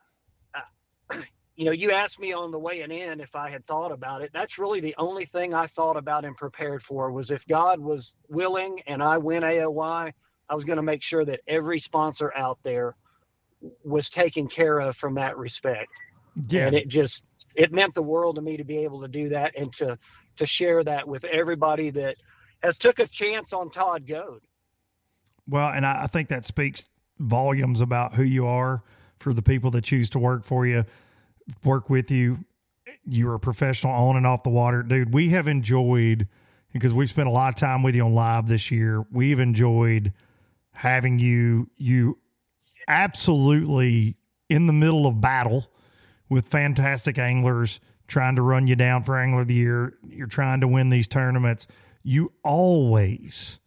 I, you know, you asked me on the way in if I had thought about it. That's really the only thing I thought about and prepared for was if God was willing and I win A O Y, I was going to make sure that every sponsor out there was taken care of from that respect. Yeah. And it just, it meant the world to me to be able to do that and to, to share that with everybody that has took a chance on Todd Goad. Well, and I, I think that speaks volumes about who you are for the people that choose to work for you, work with you. You're a professional on and off the water. Dude, we have enjoyed, because we've spent a lot of time with you on live this year, we've enjoyed having you, you absolutely in the middle of battle with fantastic anglers trying to run you down for Angler of the Year. You're trying to win these tournaments. You always,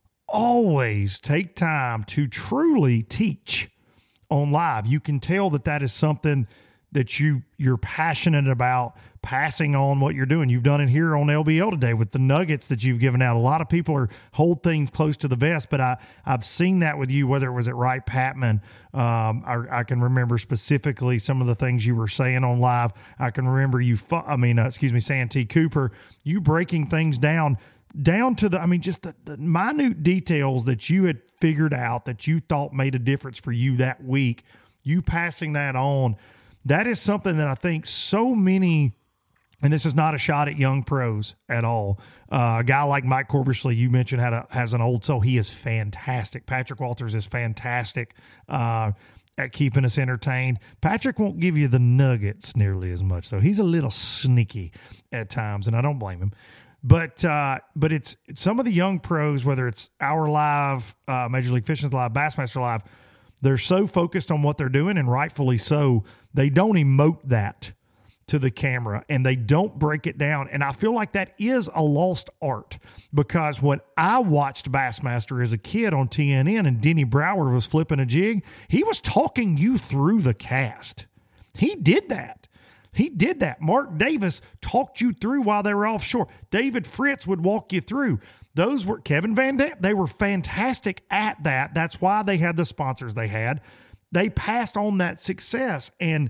always take time to truly teach on live. You can tell that that is something that you, you're passionate about, passing on what you're doing. You've done it here on L B L today with the nuggets that you've given out. A lot of people are hold things close to the vest, but I, I've seen that with you, whether it was at Wright Patman. Um, I, I can remember specifically some of the things you were saying on live. I can remember you, fu- I mean, uh, excuse me, Santee Cooper, you breaking things down, down to the, I mean, just the, the minute details that you had figured out that you thought made a difference for you that week, you passing that on. That is something that I think so many, and this is not a shot at young pros at all. Uh, a guy like Mike Corbishley, you mentioned, had a, has an old soul. He is fantastic. Patrick Walters is fantastic uh, at keeping us entertained. Patrick won't give you the nuggets nearly as much, though. He's a little sneaky at times, and I don't blame him. But uh, but it's some of the young pros, whether it's our live, uh, Major League Fishing's live, Bassmaster live, they're so focused on what they're doing, and rightfully so, they don't emote that to the camera and they don't break it down. And I feel like that is a lost art, because when I watched Bassmaster as a kid on T N N and Denny Brower was flipping a jig, he was talking you through the cast. He did that. He did that. Mark Davis talked you through while they were offshore. David Fritz would walk you through. Those were Kevin Van Dam. They were fantastic at that. That's why they had the sponsors they had. They passed on that success. And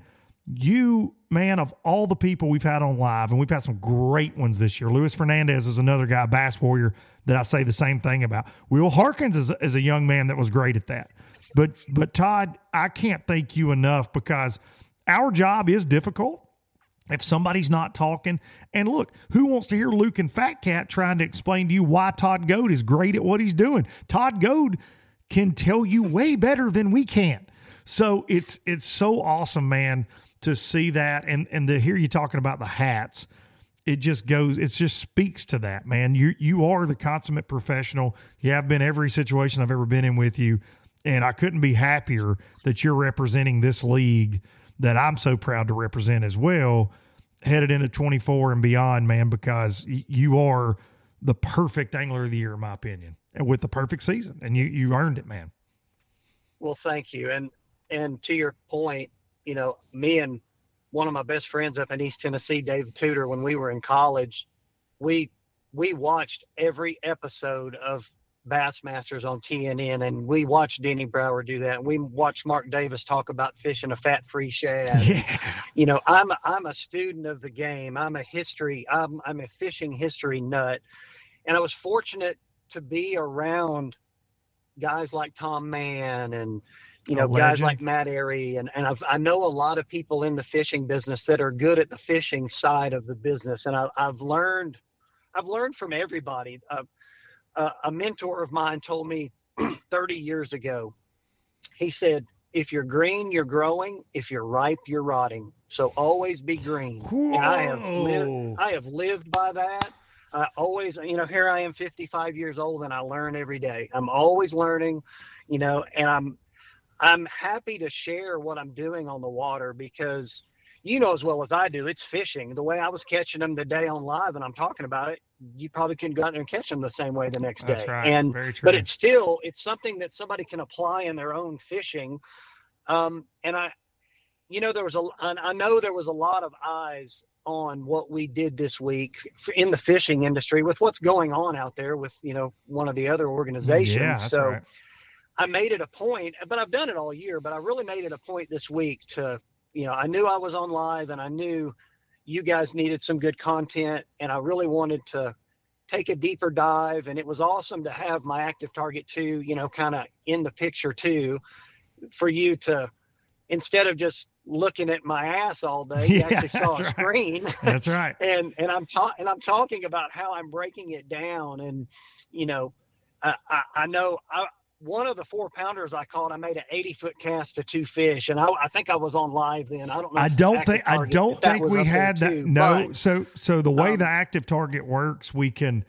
you, man, of all the people we've had on live, and we've had some great ones this year. Luis Fernandez is another guy, Bass Warrior, that I say the same thing about. Will Harkins is, is a young man that was great at that. But, but Todd, I can't thank you enough, because our job is difficult. If somebody's not talking, and look, who wants to hear Luke and Fat Cat trying to explain to you why Todd Goad is great at what he's doing? Todd Goad can tell you way better than we can. So it's it's so awesome, man, to see that, and and to hear you talking about the hats. It just goes, it just speaks to that, man. You you are the consummate professional. You have been every situation I've ever been in with you, and I couldn't be happier that you're representing this league that I'm so proud to represent as well, headed into twenty-four and beyond, man, because y- you are the perfect Angler of the Year, in my opinion, and with the perfect season, and you, you earned it, man. Well, thank you. And, and to your point, you know, me and one of my best friends up in East Tennessee, David Tudor, when we were in college, we, we watched every episode of Bassmasters on T N N, and we watched Denny Brower do that. And we watched Mark Davis talk about fishing a fat-free shad. Yeah. You know, I'm I'm a student of the game. I'm a history. I'm I'm a fishing history nut, and I was fortunate to be around guys like Tom Mann and you know guys like Matt Airy, and and I've, I know a lot of people in the fishing business that are good at the fishing side of the business, and I, I've learned I've learned from everybody. Uh, Uh, a mentor of mine told me thirty years ago, he said, if you're green, you're growing. If you're ripe, you're rotting. So always be green. Whoa. And I have lived, I have lived by that. I always, you know, here I am fifty-five years old and I learn every day. I'm always learning, you know, and I'm, I'm happy to share what I'm doing on the water because you know as well as I do, it's fishing. The way I was catching them the day on live and I'm talking about it, you probably couldn't go out there and catch them the same way the next day. That's right. And, Very true. but it's still, it's something that somebody can apply in their own fishing. Um, and I, you know, there was a, I know there was a lot of eyes on what we did this week in the fishing industry with what's going on out there with, you know, one of the other organizations. Yeah, that's so right. I made it a point, but I've done it all year, but I really made it a point this week to, you know, I knew I was on live and I knew you guys needed some good content and I really wanted to take a deeper dive. And it was awesome to have my Active Target two, you know, kind of in the picture too, for you to, instead of just looking at my ass all day, you Yeah, actually saw a that's right. screen. That's right. and, and I'm ta- and I'm talking about how I'm breaking it down. And, you know, I, I, I know I, one of the four pounders I caught, I made an eighty foot cast to two fish. And I, I think I was on live then. I don't know. I if don't Active think, I Target, don't if that think was we up there had that. too, No. but, So, so the way um, the Active Target works, we can,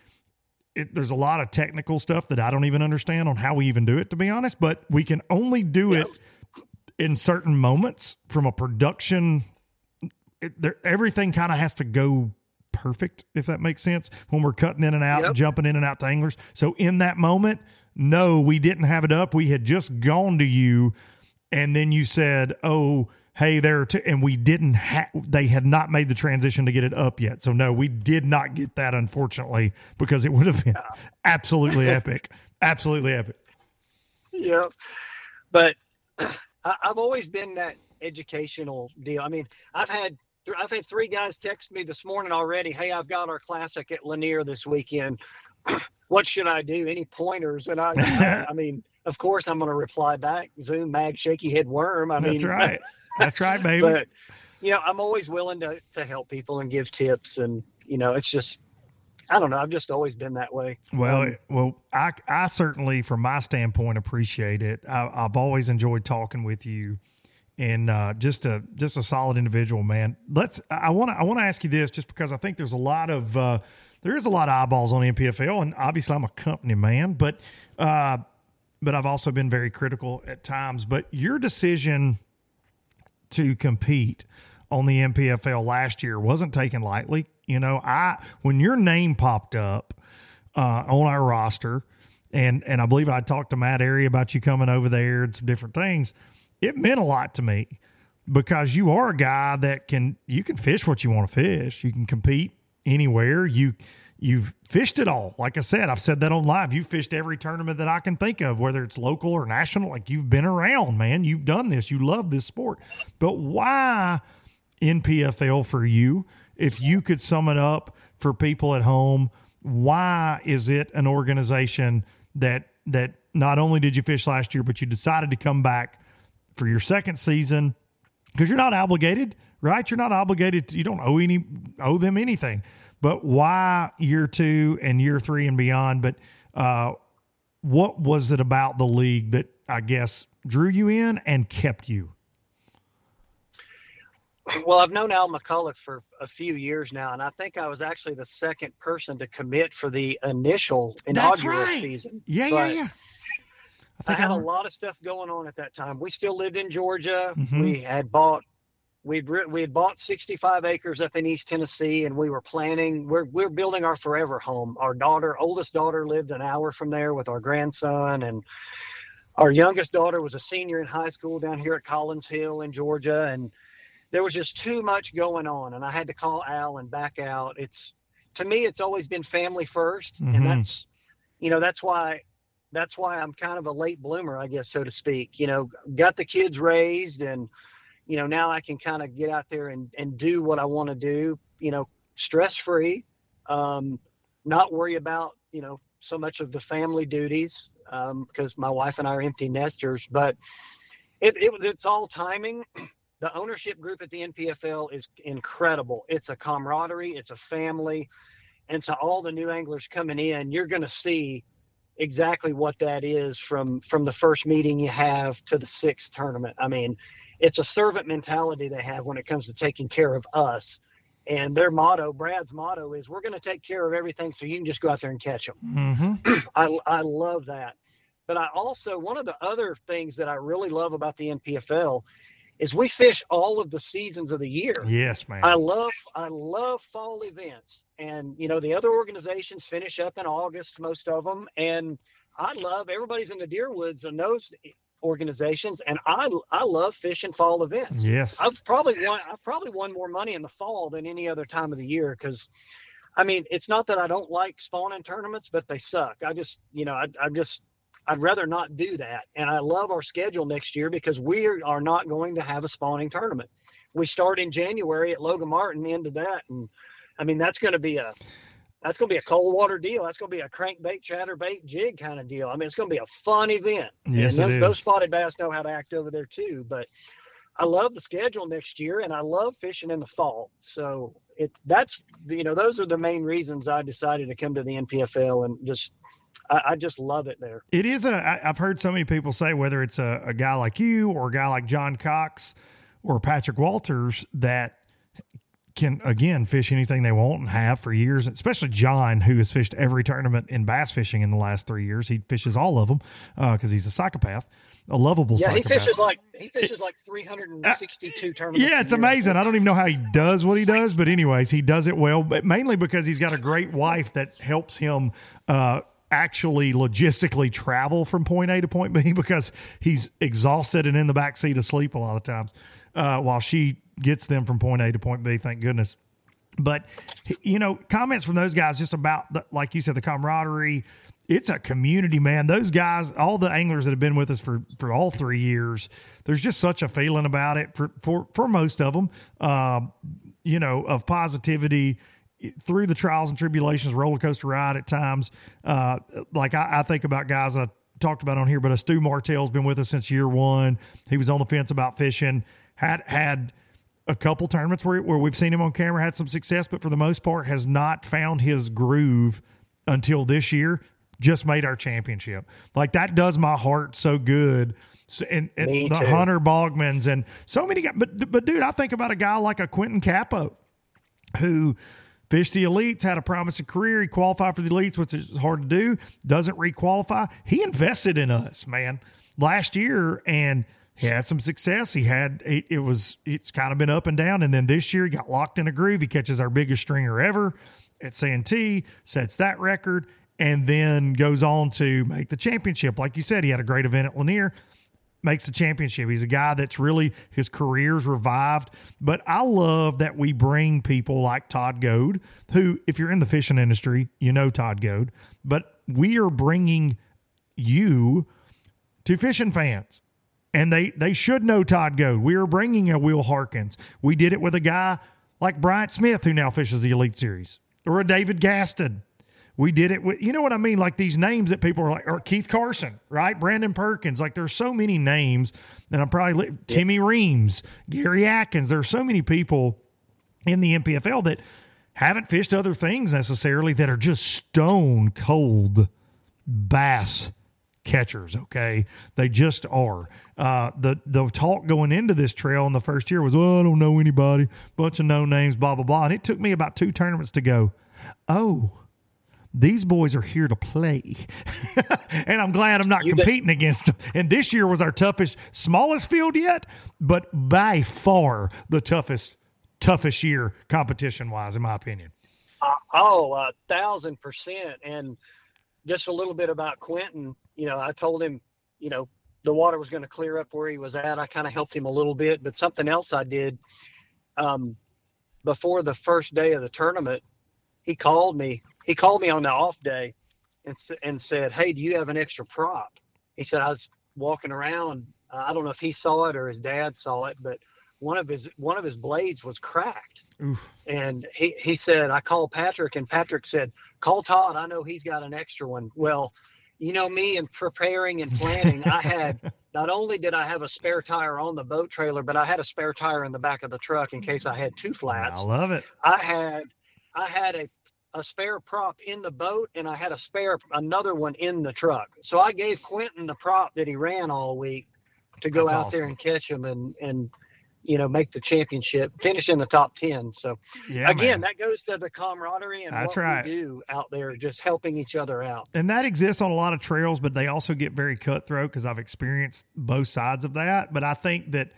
it, there's a lot of technical stuff that I don't even understand on how we even do it, to be honest, but we can only do yeah. it in certain moments from a production. It, there, everything kind of has to go perfect, if that makes sense, when we're cutting in and out Yep. and jumping in and out to anglers. So in that moment, no, we didn't have it up. We had just gone to you and then you said, oh, hey, there are two, and we didn't have, they had not made the transition to get it up yet. So no, we did not get that, unfortunately, because it would have been absolutely epic. Absolutely epic. Yeah. But I, I've always been that educational deal. I mean, I've had, th- I've had three guys text me this morning already. Hey, I've got our classic at Lanier this weekend. What should I do? Any pointers? And I, I, I mean, of course I'm going to reply back, Zoom, mag, shaky head worm. I That's mean, right. That's right, baby. But, you know, I'm always willing to, to help people and give tips. And, you know, it's just, I don't know. I've just always been that way. Well, Um, well, I, I certainly, from my standpoint, appreciate it. I, I've always enjoyed talking with you, and uh, just a just a solid individual, man. Let's. I want to. I want to ask you this, just because I think there's a lot of uh, there is a lot of eyeballs on the N P F L, and obviously I'm a company man, but uh, but I've also been very critical at times. But your decision to compete on the N P F L last year wasn't taken lightly. You know, I when your name popped up uh, on our roster, and and I believe I talked to Matt Airy about you coming over there and some different things, it meant a lot to me because you are a guy that can you can fish what you want to fish. You can compete anywhere. You you've fished it all. Like I said, I've said that on live. You've fished every tournament that I can think of, whether it's local or national. Like, you've been around, man. You've done this. You love this sport. But why N P F L for you? If you could sum it up for people at home, why is it an organization that that not only did you fish last year, but you decided to come back for your second season? Because you're not obligated, right? You're not obligated to, you don't owe any owe them anything. But why year two and year three and beyond? But uh, what was it about the league that, I guess, drew you in and kept you? Well, I've known Al McCulloch for a few years now, and I think I was actually the second person to commit for the initial inaugural right. season. Yeah, But yeah, yeah. I had a remember- lot of stuff going on at that time. We still lived in Georgia. Mhm. We had bought we'd re- we had bought sixty-five acres up in East Tennessee, and we were planning. We're we're building our forever home. Our daughter, oldest daughter, lived an hour from there with our grandson, and our youngest daughter was a senior in high school down here at Collins Hill in Georgia, and there was just too much going on, and I had to call Al and back out. It's to me, it's always been family first, Mhm. and that's you know, that's why, that's why I'm kind of a late bloomer, I guess, so to speak. You know, got the kids raised, and, you know, now I can kind of get out there and, and do what I want to do, you know, stress free, um, not worry about, you know, so much of the family duties, um, because my wife and I are empty nesters, but it, it it's all timing. The ownership group at the N P F L is incredible. It's a camaraderie, it's a family. And to all the new anglers coming in, you're going to see exactly what that is from, from the first meeting you have to the sixth tournament. I mean, it's a servant mentality they have when it comes to taking care of us. And their motto, Brad's motto, is we're going to take care of everything so you can just go out there and catch them. Mm-hmm. I, I love that. But I also, one of the other things that I really love about the N P F L is we fish all of the seasons of the year. Yes, man. I love, I love fall events. And, you know, the other organizations finish up in August, most of them. And I love, everybody's in the deer woods and those organizations. And I, I love fishing fall events. Yes. I've probably won, I've probably won more money in the fall than any other time of the year. Cause I mean, it's not that I don't like spawning tournaments, but they suck. I just, you know, I, I just, I'd rather not do that. And I love our schedule next year because we are not going to have a spawning tournament. We start in January at Logan Martin, into that. And I mean, that's going to be a, that's going to be a cold water deal. That's going to be a crankbait, chatterbait, jig kind of deal. I mean, it's going to be a fun event. Yes, and those, it is. those spotted bass know how to act over there too. But I love the schedule next year, and I love fishing in the fall. So it, that's, you know, those are the main reasons I decided to come to the N P F L, and just, I, I just love it there. It is a, I, I've heard so many people say, whether it's a, a guy like you or a guy like John Cox or Patrick Walters, that can, again, fish anything they want and have for years, especially John, who has fished every tournament in bass fishing in the last three years. He fishes all of them because uh, he's a psychopath, a lovable yeah, psychopath. he fishes like, he fishes like three hundred sixty-two tournaments. Yeah, it's amazing. I don't even know how he does what he does, but anyways, he does it well, but mainly because he's got a great wife that helps him uh, actually logistically travel from point A to point B, because he's exhausted and in the back seat asleep a lot of times uh, while she gets them from point A to point B, thank goodness. But, you know, comments from those guys just about, the, like you said, the camaraderie. It's a community, man. Those guys, all the anglers that have been with us for, for all three years, there's just such a feeling about it for, for, for most of them, um, you know, of positivity through the trials and tribulations, roller coaster ride at times. Uh, like I, I think about guys I talked about on here, but a Stu Martell's been with us since year one. He was on the fence about fishing, had, had a couple tournaments where, where we've seen him on camera, had some success, but for the most part has not found his groove until this year. Just made our championship. Like, that does my heart so good. So, and, and the too. Hunter Bogmans and so many guys. But, but dude, I think about a guy like a Quentin Capo, who fished the elites, had a promising career. He qualified for the elites, which is hard to do. Doesn't re-qualify. He invested in us, man, last year, and he had some success. He had, it, it was, it's kind of been up and down. And then this year he got locked in a groove. He catches our biggest stringer ever at Santee, sets that record, and then goes on to make the championship. Like you said, he had a great event at Lanier, makes the championship. He's a guy that's really, his career's revived. But I love that we bring people like Todd Goad, who, if you're in the fishing industry, you know Todd Goad. But we are bringing you to fishing fans. And they, they should know Todd Goad. We are bringing a Will Harkins. We did it with a guy like Bryant Smith, who now fishes the Elite Series, or a David Gaston. We did it with, you know what I mean? Like these names that people are like, or Keith Carson, right? Brandon Perkins. Like, there's so many names, and I'm probably, Timmy Reams, Gary Atkins. There's so many people in the N P F L that haven't fished other things necessarily, that are just stone cold bass catchers. Okay. They just are. Uh, the, the talk going into this trail in the first year was, oh, I don't know anybody, bunch of no names, blah, blah, blah. And it took me about two tournaments to go, oh, these boys are here to play. And I'm glad I'm not You competing bet. against them. And this year was our toughest, smallest field yet, but by far the toughest, toughest year competition wise, in my opinion. Uh, oh, a thousand percent. And just a little bit about Quentin, you know, I told him, you know, the water was going to clear up where he was at. I kind of helped him a little bit, but something else I did, um, before the first day of the tournament, he called me. He called me on the off day and, and said, "Hey, do you have an extra prop?" He said, "I was walking around. Uh, I don't know if he saw it or his dad saw it, but one of his one of his blades was cracked." Oof. And he, he said, I called Patrick, and Patrick said, "Call Todd. I know he's got an extra one." Well, you know me, and preparing and planning, I had, not only did I have a spare tire on the boat trailer, but I had a spare tire in the back of the truck in case I had two flats. I love it. I had, I had a, a spare prop in the boat, and I had a spare, another one in the truck. So I gave Quentin the prop that he ran all week to go That's out awesome. there and catch him and, and, you know, make the championship, finish in the top ten. So Yeah, again, man. that goes to the camaraderie and That's what right. we do out there, just helping each other out. And that exists on a lot of trails, but they also get very cutthroat because I've experienced both sides of that. But I think that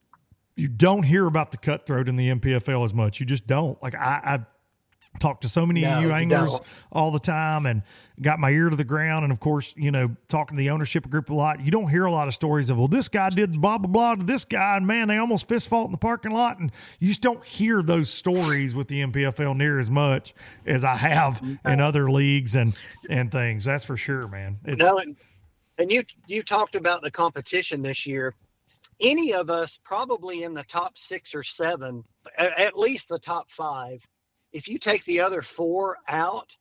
you don't hear about the cutthroat in the M P F L as much. You just don't. Like I, I've talked to so many No, of you you anglers don't. all the time and got my ear to the ground. And of course, you know, talking to the ownership group a lot, you don't hear a lot of stories of, well, this guy did blah, blah, blah to this guy. And man, they almost fist fought in the parking lot. And you just don't hear those stories with the M P F L near as much as I have in other leagues and, and things. That's for sure, man. It's, No, and, and you you talked about the competition this year. Any of us probably in the top six or seven, at, at least the top five, if you take the other four out,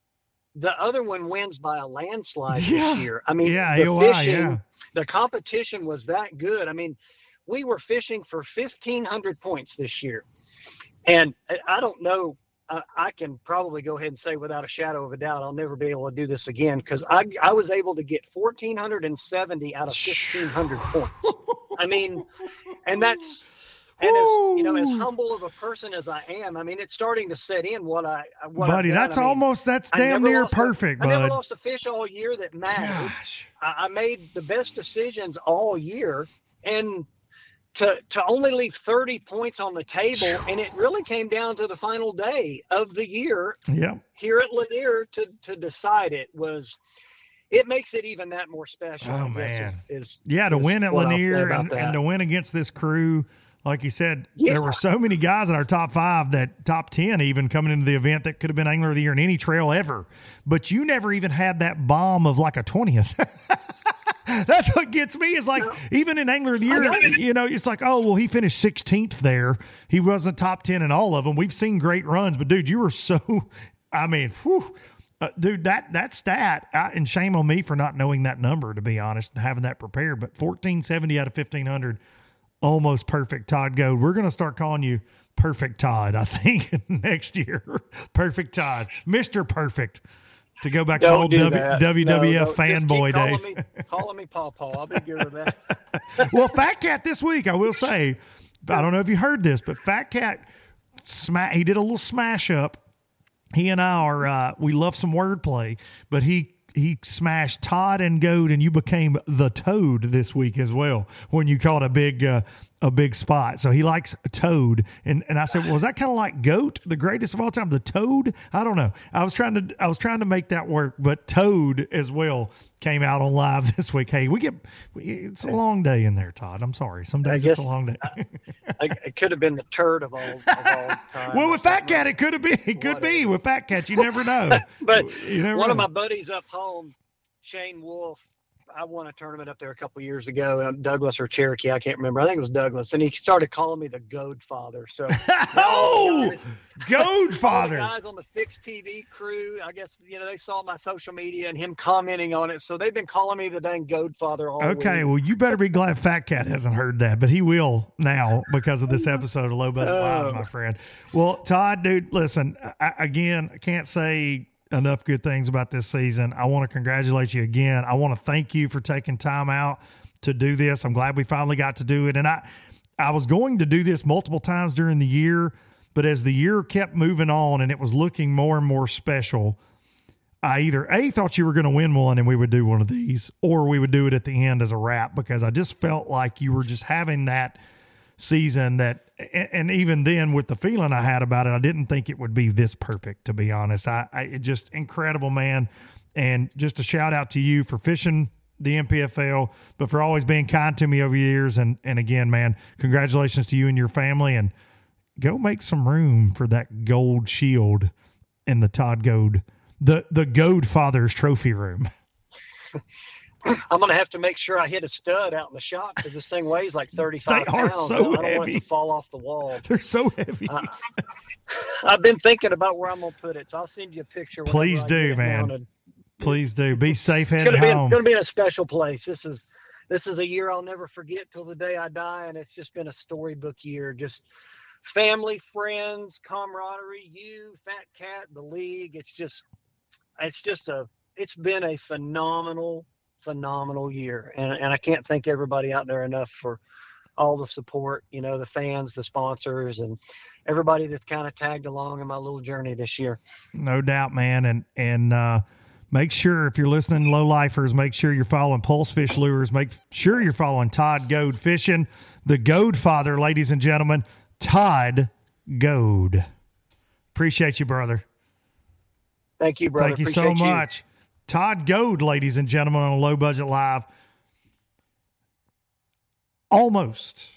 the other one wins by a landslide Yeah. this year. I mean, Yeah, the A O I, fishing, yeah. the competition was that good. I mean, we were fishing for fifteen hundred points this year. And I- I don't know, I, I can probably go ahead and say without a shadow of a doubt, I'll never be able to do this again, because I, I was able to get one thousand four hundred seventy out of fifteen hundred points. I mean, and that's, and as you know, as humble of a person as I am, I mean, it's starting to set in what I, what I've buddy, done. that's I mean, almost, that's I damn never near lost a- perfect, I never bud. lost a fish all year that mattered. Gosh. I, I made the best decisions all year, and to to only leave thirty points on the table, and it really came down to the final day of the year Yep. here at Lanier to to decide it was. It makes it even that more special. Oh, I guess, man. is, is Yeah, to is win at what I'll say Lanier about and, that. and to win against this crew, like you said, Yeah. there were so many guys in our top five, that top ten even coming into the event that could have been Angler of the Year in any trail ever. But you never even had that bomb of like a twentieth. That's what gets me is like, No. even in Angler of the Year, know. you know, it's like, oh, well, he finished sixteenth there. He wasn't top ten in all of them. We've seen great runs, but dude, you were so, I mean, whew. Uh, dude, that that stat, I, and shame on me for not knowing that number, to be honest, and having that prepared. But fourteen seventy out of fifteen hundred, almost perfect, Todd Goad. We're going to start calling you Perfect Todd, I think, next year. Perfect Todd, Mister Perfect, to go back to Don't old do w, that. W W F No, no, just keep fanboy calling days. Me, calling me Paw Paw. I'll be good with that. Well, Fat Cat this week, I will say, I don't know if you heard this, but Fat Cat, sma- he did a little smash up. He and I are, uh, we love some wordplay, but he he smashed Todd and Goat, and you became the Toad this week as well when you caught a big uh, a big spot. So he likes Toad, and and I said, well, was that kind of like Goat, the greatest of all time, the Toad? I don't know. I was trying to I was trying to make that work, but Toad as well came out on live this week. Hey, we get it's a long day in there, Todd. I'm sorry. Some days it's guess- a long day. I, it could have been the turd of all, of all time. Well, or with Fat something. Cat, it could have been. It could be Whatever. with Fat Cat. You never know. But You never one of know. my buddies up home, Shane Wolf, I won a tournament up there a couple years ago, uh, Douglas or Cherokee, I can't remember. I think it was Douglas, and he started calling me the Goad Father. So, Oh, guys- Goad all the Father. guys on the Fixed T V crew, I guess you know they saw my social media and him commenting on it, so they've been calling me the dang Goad Father all Okay, week. well, you better be glad Fat Cat hasn't heard that, but he will now because of this episode of Low Budget Live, my friend. Well, Todd, dude, listen, I, again, I can't say enough good things about this season. I want to congratulate you again. I want to thank you for taking time out to do this. I'm glad we finally got to do it. And I, I was going to do this multiple times during the year, but as the year kept moving on and it was looking more and more special, I either A, thought you were going to win one and we would do one of these, or we would do it at the end as a wrap, because I just felt like you were just having that season that, and even then with the feeling I had about it, I didn't think it would be this perfect, to be honest. I, I it just incredible, man. And just a shout out to you for fishing the M P F L, but for always being kind to me over the years. And, and again, man, congratulations to you and your family, and go make some room for that gold shield in the Todd Goad the the Goadfather's trophy room. I'm going to have to make sure I hit a stud out in the shop because this thing weighs like thirty-five They are pounds. so I don't heavy. want it to fall off the wall. They're so heavy. Uh, I've been thinking about where I'm going to put it, so I'll send you a picture. whenever Please I do, get it man. mounted. Please do. Be safe It's heading going to be home. going to be in a special place. This is this is a year I'll never forget till the day I die, and it's just been a storybook year. Just family, friends, camaraderie, you, Fat Cat, the league. It's just it's just a it's been a phenomenal. phenomenal year, and and I can't thank everybody out there enough for all the support, you know, the fans, the sponsors, and everybody that's kind of tagged along in my little journey this year. No doubt, man. And and uh make sure if you're listening, Low Lifers, make sure you're following Pulse Fish Lures. Make sure you're following Todd Goad Fishing, the Goadfather, ladies and gentlemen, Todd Goad. Appreciate you, brother. Thank you, brother. Thank you Appreciate so you. much. Todd Goad, ladies and gentlemen, on Low Budget Live. Almost,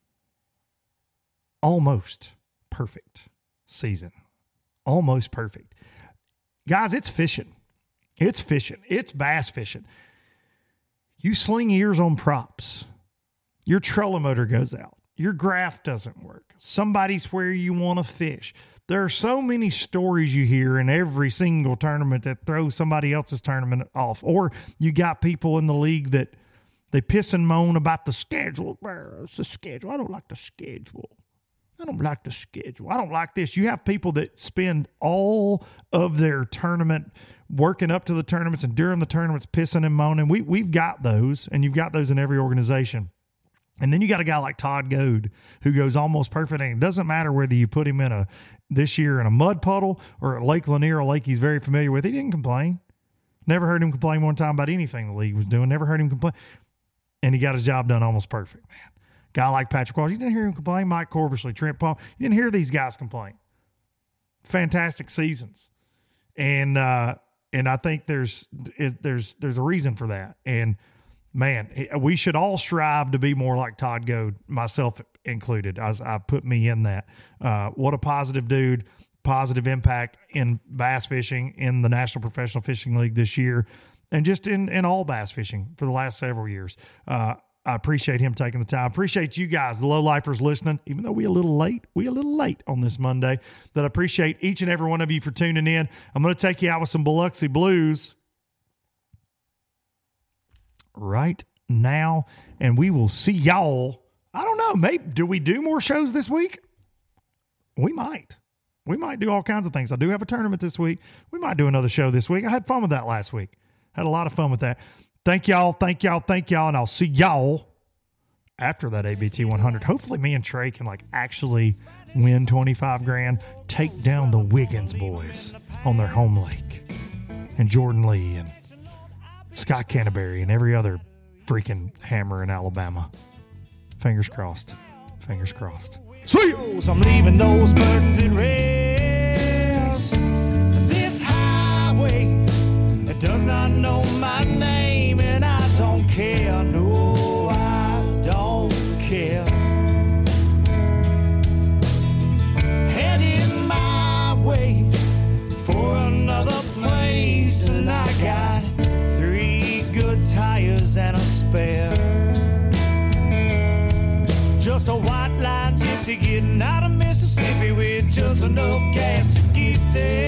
almost perfect season. Almost perfect. Guys, it's fishing. It's fishing. It's bass fishing. You sling ears on props. Your trolling motor goes out. Your graph doesn't work. Somebody's where you want to fish. There are so many stories you hear in every single tournament that throw somebody else's tournament off. Or you got people in the league that they piss and moan about the schedule. It's the schedule. I don't like the schedule. I don't like the schedule. I don't like this. You have people that spend all of their tournament working up to the tournaments and during the tournaments pissing and moaning. We, we've got those, and you've got those in every organization. And then you got a guy like Todd Goad who goes almost perfect. And it doesn't matter whether you put him in a this year in a mud puddle or at Lake Lanier, a lake he's very familiar with. He didn't complain. Never heard him complain one time about anything the league was doing. Never heard him complain. And he got his job done almost perfect, man. Guy like Patrick Walsh, you didn't hear him complain. Mike Corbershley, Trent Paul, you didn't hear these guys complain. Fantastic seasons. And uh, and I think there's it, there's there's a reason for that. And man, we should all strive to be more like Todd Goad, myself included. I, I put me in that. Uh, what a positive dude, positive impact in bass fishing, in the National Professional Fishing League this year, and just in, in all bass fishing for the last several years. Uh, I appreciate him taking the time. Appreciate you guys, the Low Lifers, listening, even though we a little late. We a little late on this Monday. That I appreciate each and every one of you for tuning in. I'm going to take you out with some Biloxi Blues right now, and we will see y'all. I don't know, maybe do we do more shows this week? We might. We might do all kinds of things. I do have a tournament this week. We might do another show this week. I had fun with that last week. Had a lot of fun with that. Thank y'all, thank y'all, thank y'all, and I'll see y'all after that A B T one hundred. Hopefully me and Trey can like actually win twenty-five grand, take down the Wiggins boys on their home lake, and Jordan Lee and Scott Canterbury and every other freaking hammer in Alabama. Fingers crossed. Fingers crossed. See you. I'm leaving those burdens at rest. This highway, it does not know my name, and I don't care. No, I don't care. Heading my way for another place, and I got three good tires and a spare. Just a white line gypsy getting out of Mississippi with just enough gas to get there.